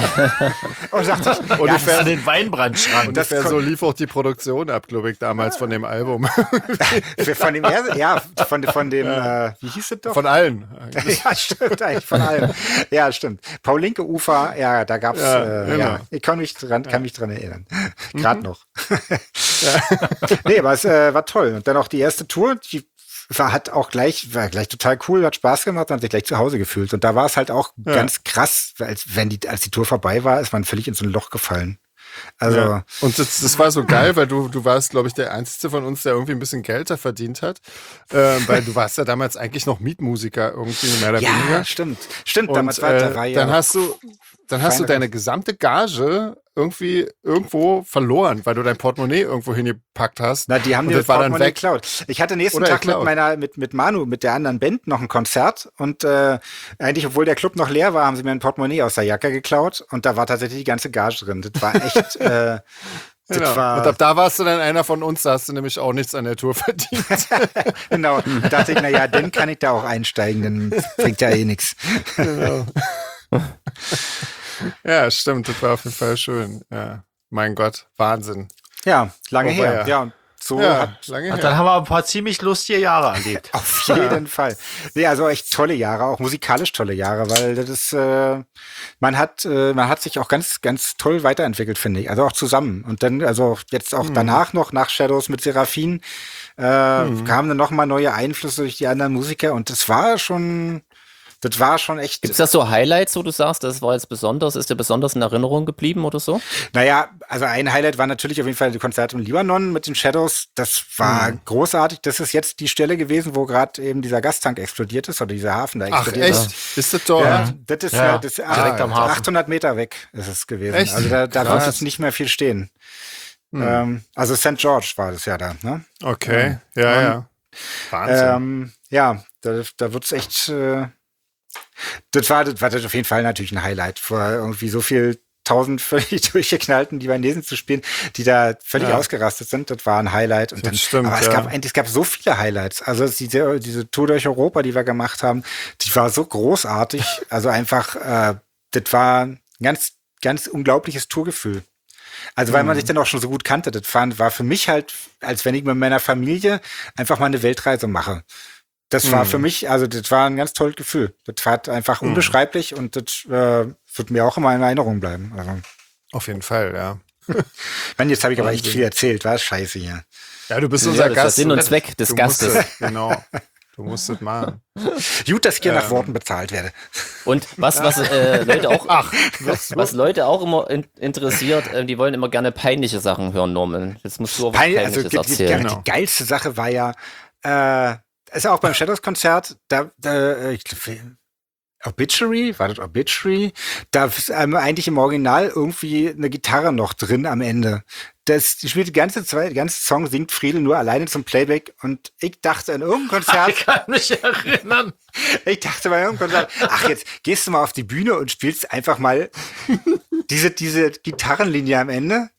Speaker 3: und dachte ich,
Speaker 2: ungefähr ja, an den Weinbrandschrank.
Speaker 1: Ungefähr so lief auch die Produktion ab, glaube ich, damals von dem Album.
Speaker 3: von dem ersten, ja, von, von dem, ja. äh, wie hieß es doch?
Speaker 1: Von allen.
Speaker 3: Ja, stimmt, eigentlich von allen. Ja, stimmt. Paulinke Ufer, ja, da gab's, ja, äh, genau. ja, ich kann mich dran, kann mich dran erinnern. Gerade mhm. noch. Ja. Nee, aber es äh, war toll. Und dann auch die erste Tour, die war, hat auch gleich, war gleich total cool, hat Spaß gemacht und hat sich gleich zu Hause gefühlt. Und da war es halt auch ja. ganz krass, als wenn die, als die Tour vorbei war, ist man völlig in so ein Loch gefallen. Also. Ja.
Speaker 1: Und das, das war so geil, weil du, du warst, glaube ich, der Einzige von uns, der irgendwie ein bisschen Geld da verdient hat. Äh, weil du warst ja damals eigentlich noch Mietmusiker irgendwie, mehr oder
Speaker 3: ja,
Speaker 1: weniger.
Speaker 3: Ja, stimmt. Stimmt,
Speaker 1: und,
Speaker 3: damals war, da war
Speaker 1: äh,
Speaker 3: ja.
Speaker 1: Dann hast du, dann hast du deine gesamte Gage irgendwie irgendwo verloren, weil du dein Portemonnaie irgendwo hingepackt hast.
Speaker 3: Na, die haben dir das Portemonnaie geklaut. Ich hatte nächsten Oder Tag mit meiner, mit, mit Manu, mit der anderen Band noch ein Konzert und äh, eigentlich, obwohl der Club noch leer war, haben sie mir ein Portemonnaie aus der Jacke geklaut und da war tatsächlich die ganze Gage drin. Das war echt, äh, das
Speaker 1: genau.
Speaker 3: war
Speaker 1: und ab da warst du dann einer von uns, da hast du nämlich auch nichts an der Tour verdient.
Speaker 3: Genau, da dachte ich, naja, dann kann ich da auch einsteigen, dann bringt ja eh nichts. Genau.
Speaker 1: Ja, stimmt, das war auf jeden Fall schön. Ja, mein Gott, Wahnsinn.
Speaker 3: Ja, lange
Speaker 1: oh,
Speaker 3: her.
Speaker 1: Ja,
Speaker 3: ja und so
Speaker 1: ja,
Speaker 3: hat,
Speaker 1: lange
Speaker 2: und
Speaker 1: her.
Speaker 2: Dann haben wir ein paar ziemlich lustige Jahre erlebt.
Speaker 3: Auf jeden Fall. Nee, also echt tolle Jahre, auch musikalisch tolle Jahre, weil das ist, äh, man hat, äh, man hat sich auch ganz, ganz toll weiterentwickelt, finde ich. Also auch zusammen. Und dann, also jetzt auch hm. danach noch, nach Shadows mit Seraphin, äh, hm. kamen dann nochmal neue Einflüsse durch die anderen Musiker und das war schon, das war schon echt.
Speaker 4: Gibt's da so Highlights, wo du sagst, das war jetzt besonders, ist dir besonders in Erinnerung geblieben oder so?
Speaker 3: Naja, also ein Highlight war natürlich auf jeden Fall die Konzerte im Libanon mit den Shadows. Das war mhm. großartig. Das ist jetzt die Stelle gewesen, wo gerade eben dieser Gastank explodiert ist oder dieser Hafen da explodiert
Speaker 1: Ach, echt?
Speaker 3: ist.
Speaker 1: Ist das dort?
Speaker 3: Ja, das ist
Speaker 2: ja,
Speaker 3: ja, das ist
Speaker 2: direkt am Hafen.
Speaker 3: achthundert Meter weg ist es gewesen.
Speaker 1: Echt?
Speaker 3: Also da, da wird jetzt nicht mehr viel stehen. Mhm. Ähm, also Sankt George war das ja da. Ne?
Speaker 1: Okay, ja, ja. ja.
Speaker 3: Wahnsinn. Ähm, ja, da, da wird's echt. Äh, Das war, das war das auf jeden Fall natürlich ein Highlight, vor irgendwie so viel tausend völlig durchgeknallten Libanesen zu spielen, die da völlig ja. ausgerastet sind. Das war ein Highlight. Und dann,
Speaker 1: das stimmt,
Speaker 3: aber es,
Speaker 1: ja.
Speaker 3: gab, es gab so viele Highlights. Also diese, diese Tour durch Europa, die wir gemacht haben, die war so großartig. Also einfach, äh, das war ein ganz, ganz unglaubliches Tourgefühl. Also weil man sich dann auch schon so gut kannte. Das war, war für mich halt, als wenn ich mit meiner Familie einfach mal eine Weltreise mache. Das war mm. für mich, also das war ein ganz tolles Gefühl. Das war einfach mm. unbeschreiblich und das äh, wird mir auch immer in Erinnerung bleiben. Also.
Speaker 1: Auf jeden Fall, ja.
Speaker 3: Mann, jetzt habe ich aber echt viel erzählt. War scheiße hier.
Speaker 1: Ja, du bist
Speaker 4: ja,
Speaker 1: unser
Speaker 4: das
Speaker 1: Gast.
Speaker 4: ist Sinn und Zweck des
Speaker 1: du
Speaker 4: Gastes.
Speaker 1: Musstest, genau. Du musst es machen.
Speaker 3: Gut, dass ich hier
Speaker 1: ähm.
Speaker 3: nach Worten bezahlt werde.
Speaker 4: Und was, was äh, Leute auch, Ach, was, was Leute auch immer in, interessiert, äh, die wollen immer gerne peinliche Sachen hören, Norman. Jetzt musst du auch was
Speaker 3: Pein,
Speaker 4: Peinliches
Speaker 3: also, die,
Speaker 4: erzählen.
Speaker 3: Die, die, die geilste Sache war ja, äh, ist auch beim Shadows-Konzert, da, da ich glaube, Obituary, war das Obituary? Da ist ähm, eigentlich im Original irgendwie eine Gitarre noch drin am Ende. Das die spielt die ganze Zeit, die ganze Song singt Friedel nur alleine zum Playback und ich dachte in irgendeinem Konzert.
Speaker 2: Ich kann mich erinnern.
Speaker 3: Ich dachte bei irgendeinem Konzert, ach jetzt gehst du mal auf die Bühne und spielst einfach mal diese, diese Gitarrenlinie am Ende.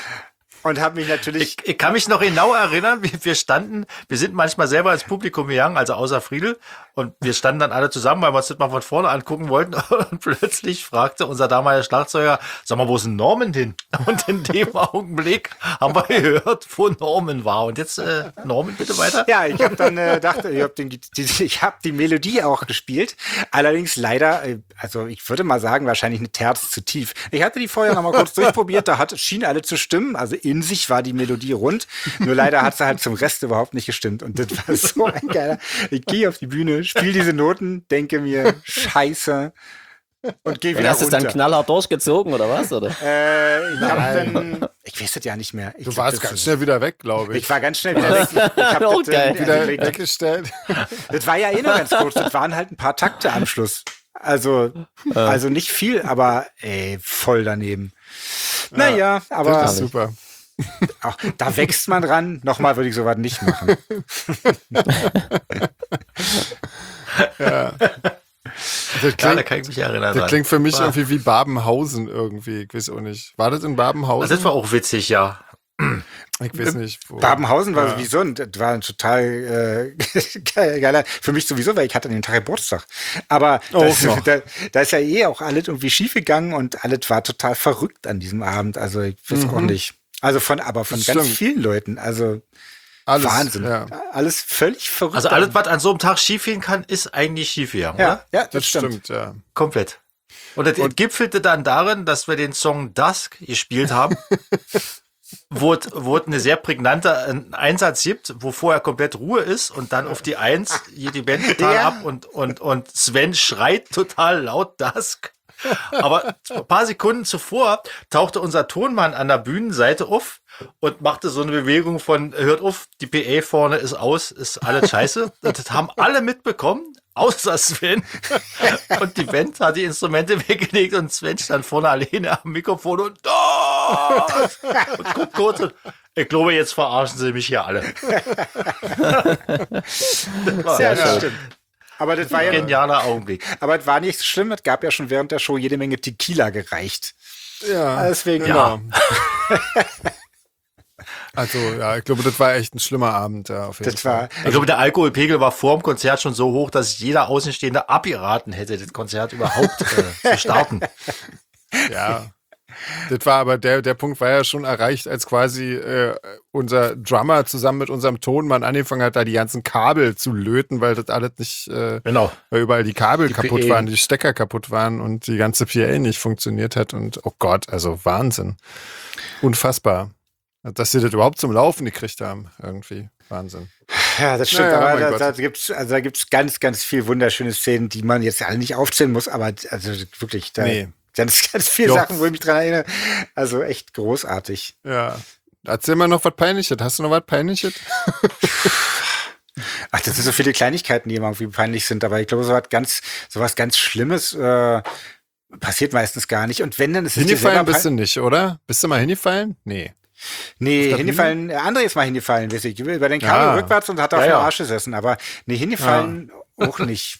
Speaker 3: Und habe mich natürlich.
Speaker 2: Ich, ich kann mich noch genau erinnern, wie wir standen, wir sind manchmal selber ins Publikum gegangen, also außer Friedel, und wir standen dann alle zusammen, weil wir uns das mal von vorne angucken wollten, und plötzlich fragte unser damaliger Schlagzeuger, sag mal, wo ist denn Norman hin? Und in dem Augenblick haben wir gehört, wo Norman war. Und jetzt, äh, Norman, bitte weiter.
Speaker 3: Ja, ich habe dann äh, dachte, ich habe die, die, ich hab die Melodie auch gespielt, allerdings leider, äh, also ich würde mal sagen, wahrscheinlich eine Terz zu tief. Ich hatte die vorher noch mal kurz durchprobiert, da hat, schien alle zu stimmen, also in in sich war die Melodie rund. Nur leider hat sie halt zum Rest überhaupt nicht gestimmt. Und das war so ein geiler. Ich gehe auf die Bühne, spiele diese Noten, denke mir, scheiße. Und gehe
Speaker 4: Und
Speaker 3: wieder
Speaker 4: hast du es
Speaker 3: runter.
Speaker 4: dann knallhart durchgezogen, oder was? Oder?
Speaker 3: Äh, ich hab dann, ich weiß das ja nicht mehr. Ich
Speaker 1: Du
Speaker 3: glaub,
Speaker 1: warst
Speaker 3: das
Speaker 1: ganz
Speaker 3: ist-
Speaker 1: schnell wieder weg, glaube ich.
Speaker 3: Ich war ganz schnell wieder weg. Ich hab
Speaker 4: Auch
Speaker 3: das,
Speaker 4: geil.
Speaker 3: äh,
Speaker 1: wieder
Speaker 3: also,
Speaker 1: weggestellt.
Speaker 3: das war ja eh nur ganz kurz. Das waren halt ein paar Takte am Schluss. Also, also nicht viel, aber ey, voll daneben. Naja, aber
Speaker 1: Das ist super.
Speaker 3: auch, da wächst man dran. Nochmal würde ich sowas nicht machen.
Speaker 1: Das
Speaker 2: Ja, da
Speaker 1: klingt,
Speaker 2: kann ich mich erinnern.
Speaker 1: das
Speaker 2: dran.
Speaker 1: klingt für mich
Speaker 2: War-
Speaker 1: irgendwie wie Babenhausen irgendwie. Ich weiß auch nicht. War das in Babenhausen?
Speaker 2: Also das war auch witzig, ja.
Speaker 1: ich weiß nicht. Wo.
Speaker 3: Babenhausen war
Speaker 1: Ja.
Speaker 3: sowieso, ein- das war ein total äh, geil- geiler, für mich sowieso, weil ich hatte an dem Tag Geburtstag. Aber
Speaker 1: Auch
Speaker 3: da, ist,
Speaker 1: noch.
Speaker 3: da, da ist ja eh auch alles irgendwie schief gegangen und alles war total verrückt an diesem Abend. Also ich weiß auch nicht. Also von, aber von
Speaker 1: Das
Speaker 3: ganz
Speaker 1: stimmt.
Speaker 3: vielen Leuten. Also
Speaker 1: Alles,
Speaker 3: Wahnsinn.
Speaker 1: Ja.
Speaker 3: Alles völlig verrückt.
Speaker 2: Also alles, was an so einem Tag schiefgehen kann, ist eigentlich schiefgegangen,
Speaker 3: ja,
Speaker 2: oder?
Speaker 3: ja, das,
Speaker 1: Das
Speaker 3: stimmt.
Speaker 1: stimmt, ja.
Speaker 2: Komplett. Und das gipfelte dann darin, dass wir den Song Dusk gespielt haben, wo es wo es eine sehr prägnante äh, Einsatz gibt, wo vorher komplett Ruhe ist und dann auf die Eins geht die Band total
Speaker 3: Ja.
Speaker 2: ab und, und, und Sven schreit total laut Dusk. Aber ein paar Sekunden zuvor tauchte unser Tonmann an der Bühnenseite auf und machte so eine Bewegung von, hört auf, die P A vorne ist aus, ist alles scheiße. Das haben alle mitbekommen, außer Sven. Und die Band hat die Instrumente weggelegt und Sven stand vorne alleine am Mikrofon und, das! Und guckt kurz und, ich glaube, jetzt verarschen sie mich hier alle. Das war
Speaker 3: Ja,
Speaker 2: ein
Speaker 3: das stimmt. Aber das war ja,
Speaker 2: genialer Augenblick.
Speaker 3: aber es war nicht so schlimm. Es gab ja schon während der Show jede Menge Tequila gereicht.
Speaker 1: Ja,
Speaker 3: Deswegen,
Speaker 1: genau. Also, ja, ich glaube, das war echt ein schlimmer Abend, ja, auf jeden
Speaker 3: das
Speaker 1: Fall.
Speaker 3: war,
Speaker 2: Ich glaube, der Alkoholpegel war vor dem Konzert schon so hoch, dass jeder Außenstehende abgeraten hätte, das Konzert überhaupt äh, zu starten.
Speaker 1: Ja. Das war aber, der, der Punkt war ja schon erreicht, als quasi äh, unser Drummer zusammen mit unserem Tonmann angefangen hat, da die ganzen Kabel zu löten, weil das alles nicht, äh,
Speaker 2: Genau.
Speaker 1: weil überall die Kabel
Speaker 2: Die
Speaker 1: kaputt
Speaker 2: P A.
Speaker 1: waren, die Stecker kaputt waren und die ganze P A nicht funktioniert hat und oh Gott, also Wahnsinn. Unfassbar. Dass sie das überhaupt zum Laufen gekriegt haben, irgendwie. Wahnsinn.
Speaker 3: ja, das stimmt.
Speaker 1: Naja,
Speaker 3: aber
Speaker 1: mein
Speaker 3: da,
Speaker 1: Gott.
Speaker 3: da gibt's, also da gibt's ganz, ganz viel wunderschöne Szenen, die man jetzt alle nicht aufzählen muss, aber also wirklich, da
Speaker 1: Nee.
Speaker 3: ganz, ganz viele
Speaker 1: Jo.
Speaker 3: Sachen, wo ich mich dran erinnere. Also echt großartig.
Speaker 1: Ja. Erzähl mal noch was Peinliches. Hast du noch was Peinliches?
Speaker 3: Ach, das sind so viele Kleinigkeiten, die immer irgendwie peinlich sind, aber ich glaube, so was ganz, so was ganz Schlimmes äh, passiert meistens gar nicht. Und wenn, dann ist es dir
Speaker 1: Hingefallen
Speaker 3: selber
Speaker 1: bist du
Speaker 3: pein-
Speaker 1: nicht, oder? Bist du mal hingefallen? Nee.
Speaker 3: Nee,
Speaker 1: der
Speaker 3: hingefallen, äh, André ist mal hingefallen, weiß ich, über den Kabel
Speaker 1: Ah.
Speaker 3: rückwärts und hat auf
Speaker 2: Ja,
Speaker 3: dem
Speaker 2: ja.
Speaker 3: Arsch gesessen, aber nee, hingefallen auch nicht.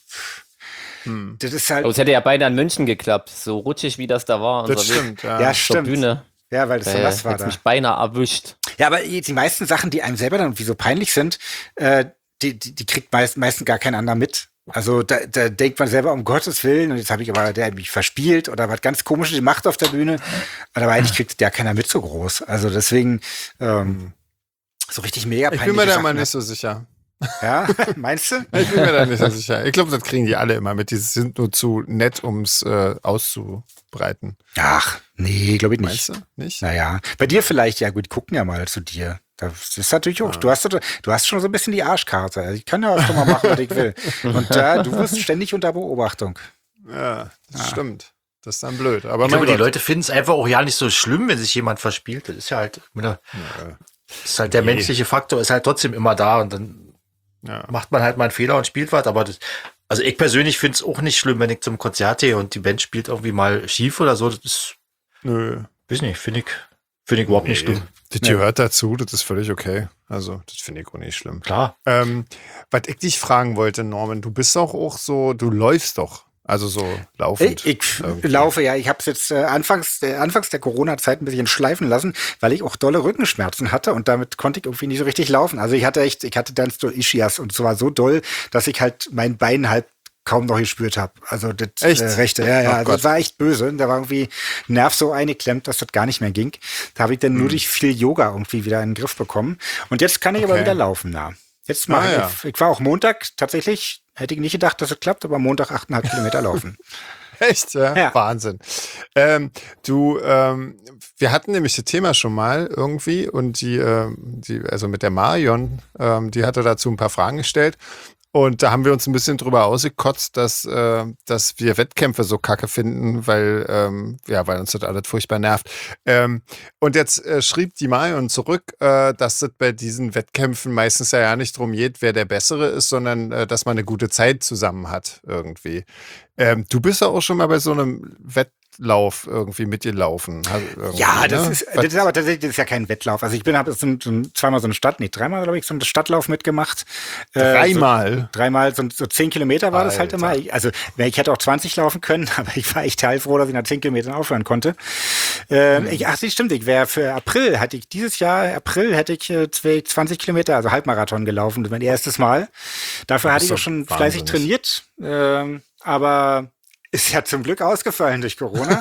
Speaker 1: Hm.
Speaker 3: Das ist halt,
Speaker 4: Aber es hätte ja beinahe in München geklappt, so rutschig wie das da war.
Speaker 1: Das
Speaker 4: unser Weg
Speaker 1: stimmt, ja.
Speaker 3: ja,
Speaker 4: zur
Speaker 3: stimmt.
Speaker 4: Bühne.
Speaker 3: Ja, weil das so
Speaker 4: Äh,
Speaker 3: nass war
Speaker 4: hätte
Speaker 3: da.
Speaker 4: mich beinahe erwischt.
Speaker 3: Ja, aber die meisten Sachen, die einem selber dann irgendwie so peinlich sind, äh, die, die, die kriegt meist, meistens gar kein anderer mit. Also da, da denkt man selber, um Gottes Willen, und jetzt habe ich aber, der hat mich verspielt oder was ganz Komisches gemacht auf der Bühne. Aber eigentlich kriegt ja keiner mit so groß. Also deswegen ähm, so richtig mega
Speaker 1: Ich
Speaker 3: peinlich.
Speaker 1: bin mir da mal nicht so sicher.
Speaker 3: Ja, meinst du?
Speaker 1: Ich bin mir da nicht so sicher. Ich glaube, das kriegen die alle immer mit. Die sind nur zu nett, um es äh, auszubreiten.
Speaker 3: Ach, nee, glaube ich nicht.
Speaker 1: Meinst du? Nicht?
Speaker 3: Naja, bei dir vielleicht, ja gut, die gucken ja mal zu dir. Das ist natürlich auch, du hast, so- du hast schon so ein bisschen die Arschkarte. Also ich kann ja auch schon mal machen, was ich will. Und da, du wirst ständig unter Beobachtung.
Speaker 1: Ja, das stimmt. Das ist dann blöd. Aber
Speaker 2: Ich
Speaker 1: mein
Speaker 2: glaube, die
Speaker 1: Gott.
Speaker 2: Leute finden es einfach auch ja nicht so schlimm, wenn sich jemand verspielt. Das ist ja halt, das ist halt der
Speaker 1: Nee.
Speaker 2: menschliche Faktor ist halt trotzdem immer da und dann
Speaker 1: Ja.
Speaker 2: macht man halt mal einen Fehler und spielt was. Aber das, also ich persönlich finde es auch nicht schlimm, wenn ich zum Konzert gehe und die Band spielt irgendwie mal schief oder so. Das ist,
Speaker 1: Nö.
Speaker 2: weiß nicht, finde ich, finde ich überhaupt nicht schlimm.
Speaker 1: Das gehört dazu, das ist völlig okay. Also, das finde ich auch nicht schlimm.
Speaker 2: Klar.
Speaker 1: Ähm, was ich dich fragen wollte, Norman, du bist doch auch so, du läufst doch. Also so laufend.
Speaker 3: Ich, ich
Speaker 1: irgendwie.
Speaker 3: laufe, ja. Ich habe es jetzt äh, anfangs, äh, anfangs der Corona-Zeit ein bisschen schleifen lassen, weil ich auch dolle Rückenschmerzen hatte und damit konnte ich irgendwie nicht so richtig laufen. Also ich hatte echt, ich hatte dann so Ischias und es war so doll, dass ich halt mein Bein halt kaum noch gespürt habe. Also das
Speaker 1: Echt?
Speaker 3: Äh, rechte, ja, ja.
Speaker 1: Oh
Speaker 3: Also
Speaker 1: Gott.
Speaker 3: das war echt böse. Da war irgendwie ein Nerv so eingeklemmt, dass das gar nicht mehr ging. Da habe ich dann
Speaker 1: Hm.
Speaker 3: nur durch viel Yoga irgendwie wieder in den Griff bekommen. Und jetzt kann ich aber
Speaker 1: Okay.
Speaker 3: wieder laufen, na. Jetzt mache
Speaker 1: Ah,
Speaker 3: ich,
Speaker 1: ja.
Speaker 3: ich war auch Montag tatsächlich, hätte ich nicht gedacht, dass es klappt, aber Montag achteinhalb Kilometer laufen.
Speaker 1: Echt, ja?
Speaker 3: Ja.
Speaker 1: Wahnsinn. Ähm, du, ähm, wir hatten nämlich das Thema schon mal irgendwie und die, ähm, die also mit der Marion, ähm, die hatte dazu ein paar Fragen gestellt. Und da haben wir uns ein bisschen drüber ausgekotzt, dass, äh, dass wir Wettkämpfe so kacke finden, weil, ähm, ja, weil uns das alles furchtbar nervt. Ähm, und jetzt äh, schrieb die Marion zurück, äh, dass es bei diesen Wettkämpfen meistens ja nicht darum geht, wer der Bessere ist, sondern äh, dass man eine gute Zeit zusammen hat irgendwie. Ähm, du bist ja auch schon mal bei so einem Wettlauf irgendwie mitgelaufen. Irgendwie,
Speaker 3: Ja, das,
Speaker 1: ne?
Speaker 3: ist, das ist aber tatsächlich das ist ja kein Wettlauf. Also ich bin habe so, so, zweimal so eine Stadt, nee, dreimal glaube ich, so einen Stadtlauf mitgemacht.
Speaker 1: Dreimal?
Speaker 3: Äh, so, dreimal, so, so zehn Kilometer war das halt
Speaker 1: Alter.
Speaker 3: immer. Ich, also ich hätte auch zwanzig laufen können, aber ich war echt heilfroh, dass ich nach zehn Kilometern aufhören konnte. Äh,
Speaker 1: Mhm.
Speaker 3: ich, ach, das stimmt, ich wäre für April, hatte ich dieses Jahr, April hätte ich äh, zwanzig Kilometer, also Halbmarathon gelaufen. Das war mein erstes Mal. Dafür
Speaker 1: Das
Speaker 3: hatte
Speaker 1: ist
Speaker 3: ich auch
Speaker 1: doch
Speaker 3: schon fleißig
Speaker 1: wahnsinnig.
Speaker 3: trainiert. Ähm, aber ist ja zum Glück ausgefallen durch Corona.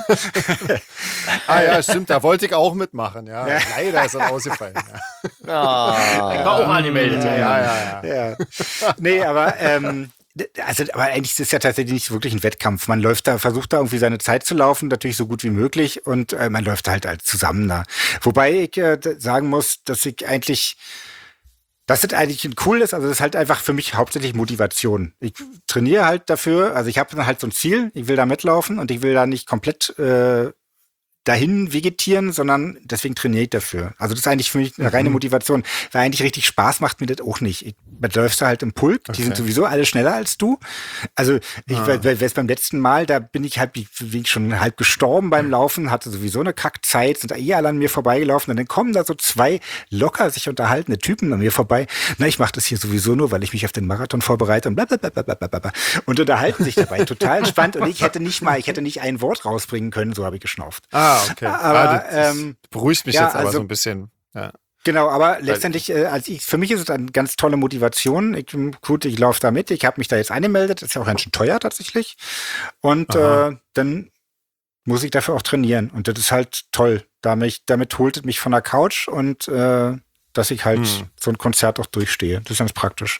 Speaker 1: Ah ja, stimmt, da wollte ich auch mitmachen, ja.
Speaker 3: Ja.
Speaker 1: Leider ist das ausgefallen. Ja.
Speaker 4: Ah.
Speaker 2: War auch angemeldet.
Speaker 1: Ja, ja, ja. ja.
Speaker 3: Ja. Nee, aber ähm, d- also, aber eigentlich ist es ja tatsächlich nicht wirklich ein Wettkampf. Man läuft da, versucht da irgendwie seine Zeit zu laufen, natürlich so gut wie möglich und äh, man läuft halt als zusammen da. Wobei ich äh, d- sagen muss, dass ich eigentlich, dass das eigentlich ein cool ist, also das ist halt einfach für mich hauptsächlich Motivation. Ich trainiere halt dafür, also ich habe dann halt so ein Ziel, ich will da mitlaufen und ich will da nicht komplett äh, dahin vegetieren, sondern deswegen trainiere ich dafür. Also das ist eigentlich für mich eine reine Motivation, weil eigentlich richtig Spaß macht mir das auch nicht. Ich, man läufst da halt im Pulk, die sind
Speaker 1: Okay.
Speaker 3: sowieso alle schneller als du. Also ich
Speaker 1: Ah.
Speaker 3: weil, weil weil beim letzten Mal, da bin ich halt wie, wie schon halb gestorben beim Laufen, hatte sowieso eine Kackzeit, sind da eh alle an mir vorbeigelaufen und dann kommen da so zwei locker sich unterhaltende Typen an mir vorbei. Na, ich mache das hier sowieso nur, weil ich mich auf den Marathon vorbereite und blablabla und unterhalten sich dabei. Total entspannt und ich hätte nicht mal, ich hätte nicht ein Wort rausbringen können, so habe ich geschnauft.
Speaker 1: Ah, okay.
Speaker 3: Aber,
Speaker 1: ah, das, das
Speaker 3: ähm,
Speaker 1: beruhigt mich
Speaker 3: ja,
Speaker 1: jetzt aber
Speaker 3: also-
Speaker 1: so ein bisschen. Ja.
Speaker 3: Genau, aber letztendlich, äh, also ich, für mich ist es eine ganz tolle Motivation. Ich, gut, ich laufe da mit, ich habe mich da jetzt angemeldet, ist ja auch ganz schön teuer tatsächlich. Und
Speaker 1: Aha.
Speaker 3: äh, dann muss ich dafür auch trainieren. Und das ist halt toll. Damit, damit holt es mich von der Couch und äh, dass ich halt
Speaker 1: Hm.
Speaker 3: so ein Konzert auch durchstehe. Das ist ganz praktisch.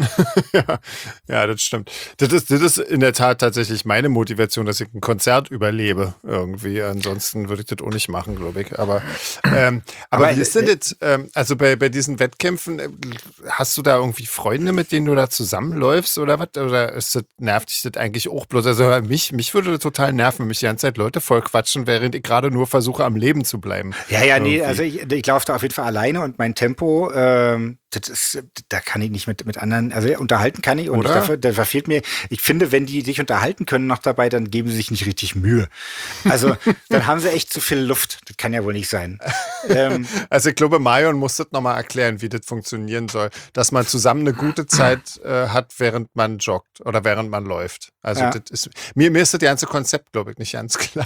Speaker 1: ja, ja, das stimmt. Das ist, das ist in der Tat tatsächlich meine Motivation, dass ich ein Konzert überlebe irgendwie. Ansonsten würde ich das auch nicht machen, glaube ich. Aber, ähm, aber,
Speaker 3: Aber,
Speaker 1: wie ist denn
Speaker 3: äh,
Speaker 1: das? Ähm, also bei, bei diesen Wettkämpfen, äh, hast du da irgendwie Freunde, mit denen du da zusammenläufst oder was? Oder ist das, nervt dich das eigentlich auch bloß? Also mich, mich würde das total nerven, wenn mich die ganze Zeit Leute voll quatschen, während ich gerade nur versuche, am Leben zu bleiben.
Speaker 3: Ja, ja, nee,
Speaker 1: Irgendwie.
Speaker 3: also ich, ich laufe da auf jeden Fall alleine und mein Tempo, ähm, das ist, da kann ich nicht mit, mit anderen, also unterhalten kann ich und
Speaker 1: Oder?
Speaker 3: dafür, da verfehlt mir, ich finde, wenn die sich unterhalten können noch dabei, dann geben sie sich nicht richtig Mühe. Also, dann haben sie echt zu viel Luft. Das kann ja wohl nicht sein. ähm,
Speaker 1: Also ich glaube, Marion muss das nochmal erklären, wie das funktionieren soll. Dass man zusammen eine gute Zeit äh, hat, während man joggt oder während man läuft. Also
Speaker 3: Ja.
Speaker 1: das ist, mir, mir ist das ganze Konzept, glaube ich, nicht ganz klar.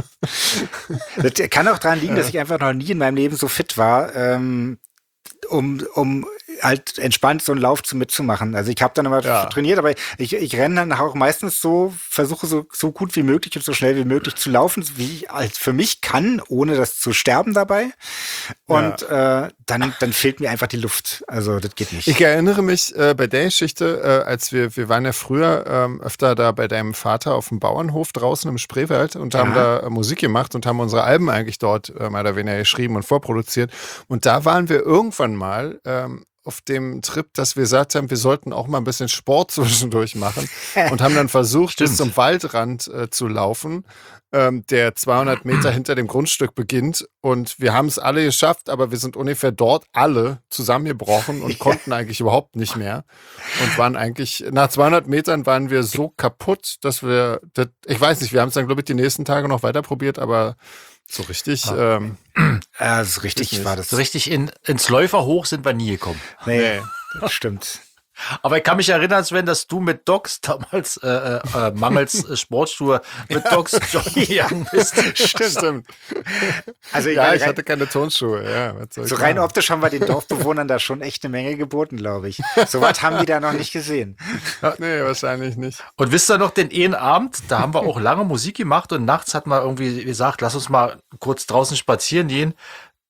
Speaker 3: das kann auch daran liegen, dass ich einfach noch nie in meinem Leben so fit war, ähm, um, um halt entspannt so einen Lauf zu mitzumachen. Also ich habe dann immer
Speaker 1: Ja.
Speaker 3: trainiert, aber ich, ich renne dann auch meistens so, versuche so, so gut wie möglich und so schnell wie möglich zu laufen, wie ich halt für mich kann, ohne das zu sterben dabei. Und äh, dann, dann fehlt mir einfach die Luft. Also das geht nicht.
Speaker 1: Ich erinnere mich äh, bei der Geschichte, äh, als wir, wir waren ja früher ähm, öfter da bei deinem Vater auf dem Bauernhof draußen im Spreewald und haben
Speaker 3: Ja.
Speaker 1: da äh, Musik gemacht und haben unsere Alben eigentlich dort äh, mehr oder weniger geschrieben und vorproduziert. Und da waren wir irgendwann mal ähm, auf dem Trip, dass wir gesagt haben, wir sollten auch mal ein bisschen Sport zwischendurch machen und haben dann versucht, bis zum Waldrand äh, zu laufen, ähm, der zweihundert Meter hinter dem Grundstück beginnt. Und wir haben es alle geschafft, aber wir sind ungefähr dort alle zusammengebrochen und konnten eigentlich überhaupt nicht mehr. Und waren eigentlich, nach zweihundert Metern waren wir so kaputt, dass wir, das, ich weiß nicht, wir haben es dann, glaube ich, die nächsten Tage noch weiter probiert, aber so richtig, ähm,
Speaker 3: Ja, das ist richtig,
Speaker 1: Ist
Speaker 3: war
Speaker 1: nicht.
Speaker 3: das.
Speaker 2: So richtig in, ins Läufer hoch sind wir nie gekommen.
Speaker 3: Nee,
Speaker 1: nee.
Speaker 3: das stimmt.
Speaker 2: Aber ich kann mich erinnern, Sven, dass du mit Docs damals, äh, äh, mangels äh, Sportschuhe, mit Docs joggen gegangen bist.
Speaker 1: Stimmt.
Speaker 3: Also ich
Speaker 1: Ja,
Speaker 3: meine,
Speaker 1: ich hatte keine Turnschuhe. Ja, was soll ich
Speaker 3: so rein
Speaker 1: sagen?
Speaker 3: optisch haben wir den Dorfbewohnern da schon echt eine Menge geboten, glaube ich. So was haben die da noch nicht gesehen.
Speaker 1: Ja, nee, wahrscheinlich nicht.
Speaker 2: Und wisst ihr noch, den einen Abend, da haben wir auch lange Musik gemacht und nachts hat man irgendwie gesagt, lass uns mal kurz draußen spazieren gehen.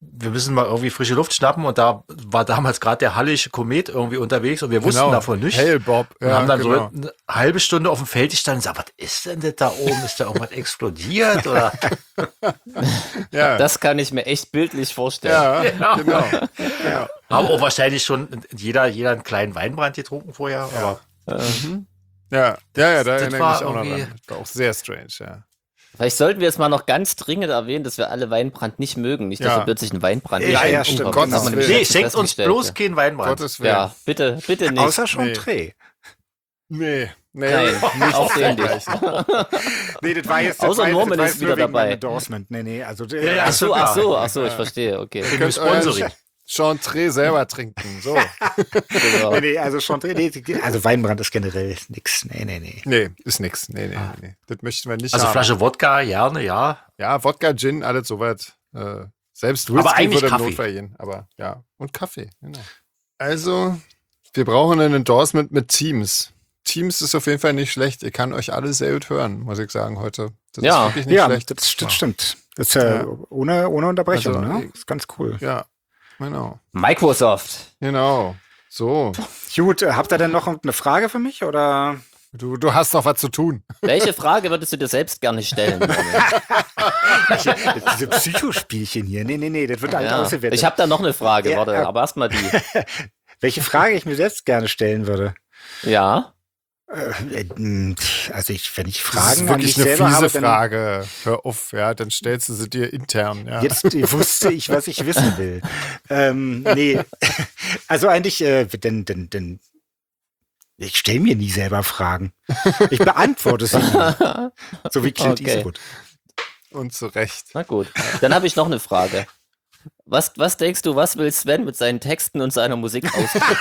Speaker 2: wir müssen mal irgendwie frische Luft schnappen und da war damals gerade der Hallische Komet irgendwie unterwegs und wir wussten
Speaker 1: Genau.
Speaker 2: davon nicht.
Speaker 1: Hey Bob.
Speaker 2: Und
Speaker 1: Ja,
Speaker 2: haben dann
Speaker 1: genau.
Speaker 2: so eine halbe Stunde auf dem Feld gestanden und gesagt, was ist denn das da oben? Ist da irgendwas explodiert? Oder?
Speaker 1: ja.
Speaker 4: Das kann ich mir echt bildlich vorstellen.
Speaker 1: ja,
Speaker 2: Ja.
Speaker 1: genau. Ja.
Speaker 2: Haben auch wahrscheinlich schon jeder, jeder einen kleinen Weinbrand getrunken vorher. Aber
Speaker 1: Ja, ja, ja, da
Speaker 2: Das
Speaker 1: erinnere ich
Speaker 2: war
Speaker 1: mich auch noch
Speaker 2: irgendwie-
Speaker 1: dran. Das war auch sehr strange, ja.
Speaker 4: Vielleicht sollten wir jetzt mal noch ganz dringend erwähnen, dass wir alle Weinbrand nicht mögen. Nicht, dass
Speaker 1: Ja.
Speaker 4: wir plötzlich einen Weinbrand
Speaker 3: Ja,
Speaker 4: kriegen.
Speaker 3: ja, stimmt.
Speaker 4: Aber
Speaker 1: Gottes
Speaker 4: das haben wir
Speaker 1: Willen.
Speaker 4: nämlich
Speaker 2: nee,
Speaker 4: letztens
Speaker 2: schenkt uns
Speaker 4: festgestellt,
Speaker 2: bloß
Speaker 4: ja.
Speaker 2: keinen Weinbrand.
Speaker 1: Gottes Willen.
Speaker 4: Ja, bitte, bitte nicht.
Speaker 3: Außer schon
Speaker 1: Nee.
Speaker 3: Dreh.
Speaker 1: Nee, nee.
Speaker 4: Nein, auch den nicht.
Speaker 3: Nee, das war jetzt, das
Speaker 4: Außer
Speaker 3: war jetzt,
Speaker 4: Norman
Speaker 3: das war
Speaker 4: ist
Speaker 3: jetzt
Speaker 4: wieder
Speaker 3: nur wegen
Speaker 4: dabei.
Speaker 3: meinem Endorsement. Nee, nee, also
Speaker 2: Ja, ja,
Speaker 4: Ach so, ach
Speaker 2: klar.
Speaker 4: so, ach so, ich verstehe, okay.
Speaker 1: Ihr
Speaker 2: Könnt
Speaker 1: könnt
Speaker 2: Sponsoring.
Speaker 1: euer Chantre selber trinken. So.
Speaker 4: Genau.
Speaker 3: nee, nee, also schon Dreh, nee, also Weinbrand ist generell nix. Nee, nee, nee.
Speaker 1: Nee, ist nix. Nee, nee, nee. Das möchten wir nicht
Speaker 2: Also
Speaker 1: haben.
Speaker 2: Flasche Wodka, gerne, ja.
Speaker 1: Ja, Wodka, Gin, alles soweit. Äh, selbst
Speaker 2: Aber
Speaker 1: Whisky
Speaker 2: eigentlich
Speaker 1: würde im
Speaker 2: Kaffee.
Speaker 1: Notfall gehen. Aber ja, und Kaffee, genau. Also, wir brauchen ein Endorsement mit Teams. Teams ist auf jeden Fall nicht schlecht. Ich kann euch alle sehr gut hören, muss ich sagen, heute. Das
Speaker 4: Ja.
Speaker 1: ist wirklich nicht
Speaker 3: Ja,
Speaker 1: schlecht.
Speaker 3: das, das stimmt. Das ist ja,
Speaker 1: Ja.
Speaker 3: Ohne, ohne Unterbrechung,
Speaker 1: Also,
Speaker 3: ne? Das ist ganz cool.
Speaker 1: Ja, genau.
Speaker 4: Microsoft.
Speaker 1: Genau. So.
Speaker 3: Gut, äh, habt ihr denn noch eine Frage für mich? Oder?
Speaker 1: Du, du hast noch was zu tun.
Speaker 4: Welche Frage würdest du dir selbst gerne stellen?
Speaker 3: Diese Psychospielchen hier. Nee, nee, nee, das wird alles
Speaker 4: Ja.
Speaker 3: ausgewertet.
Speaker 4: Ich habe da noch eine Frage,
Speaker 3: Ja,
Speaker 4: warte,
Speaker 3: ja.
Speaker 4: aber erstmal die.
Speaker 3: Welche Frage ich mir selbst gerne stellen würde?
Speaker 4: Ja,
Speaker 3: Äh, äh, Also ich, wenn ich
Speaker 1: Das
Speaker 3: Fragen
Speaker 1: ist
Speaker 3: an
Speaker 1: wirklich
Speaker 3: mich
Speaker 1: eine
Speaker 3: selber
Speaker 1: fiese
Speaker 3: habe, dann,
Speaker 1: Frage. Hör auf, ja, dann stellst du sie dir intern. Ja.
Speaker 3: jetzt wusste ich, was ich wissen will. ähm, nee, also eigentlich, äh, denn, denn, denn, ich stelle mir nie selber Fragen. Ich beantworte sie nie. So wie Clint
Speaker 4: Okay.
Speaker 3: Eastwood.
Speaker 1: Und zu Recht.
Speaker 4: na gut. Dann habe ich noch eine Frage. Was, was denkst du, was will Sven mit seinen Texten und seiner Musik ausdrücken?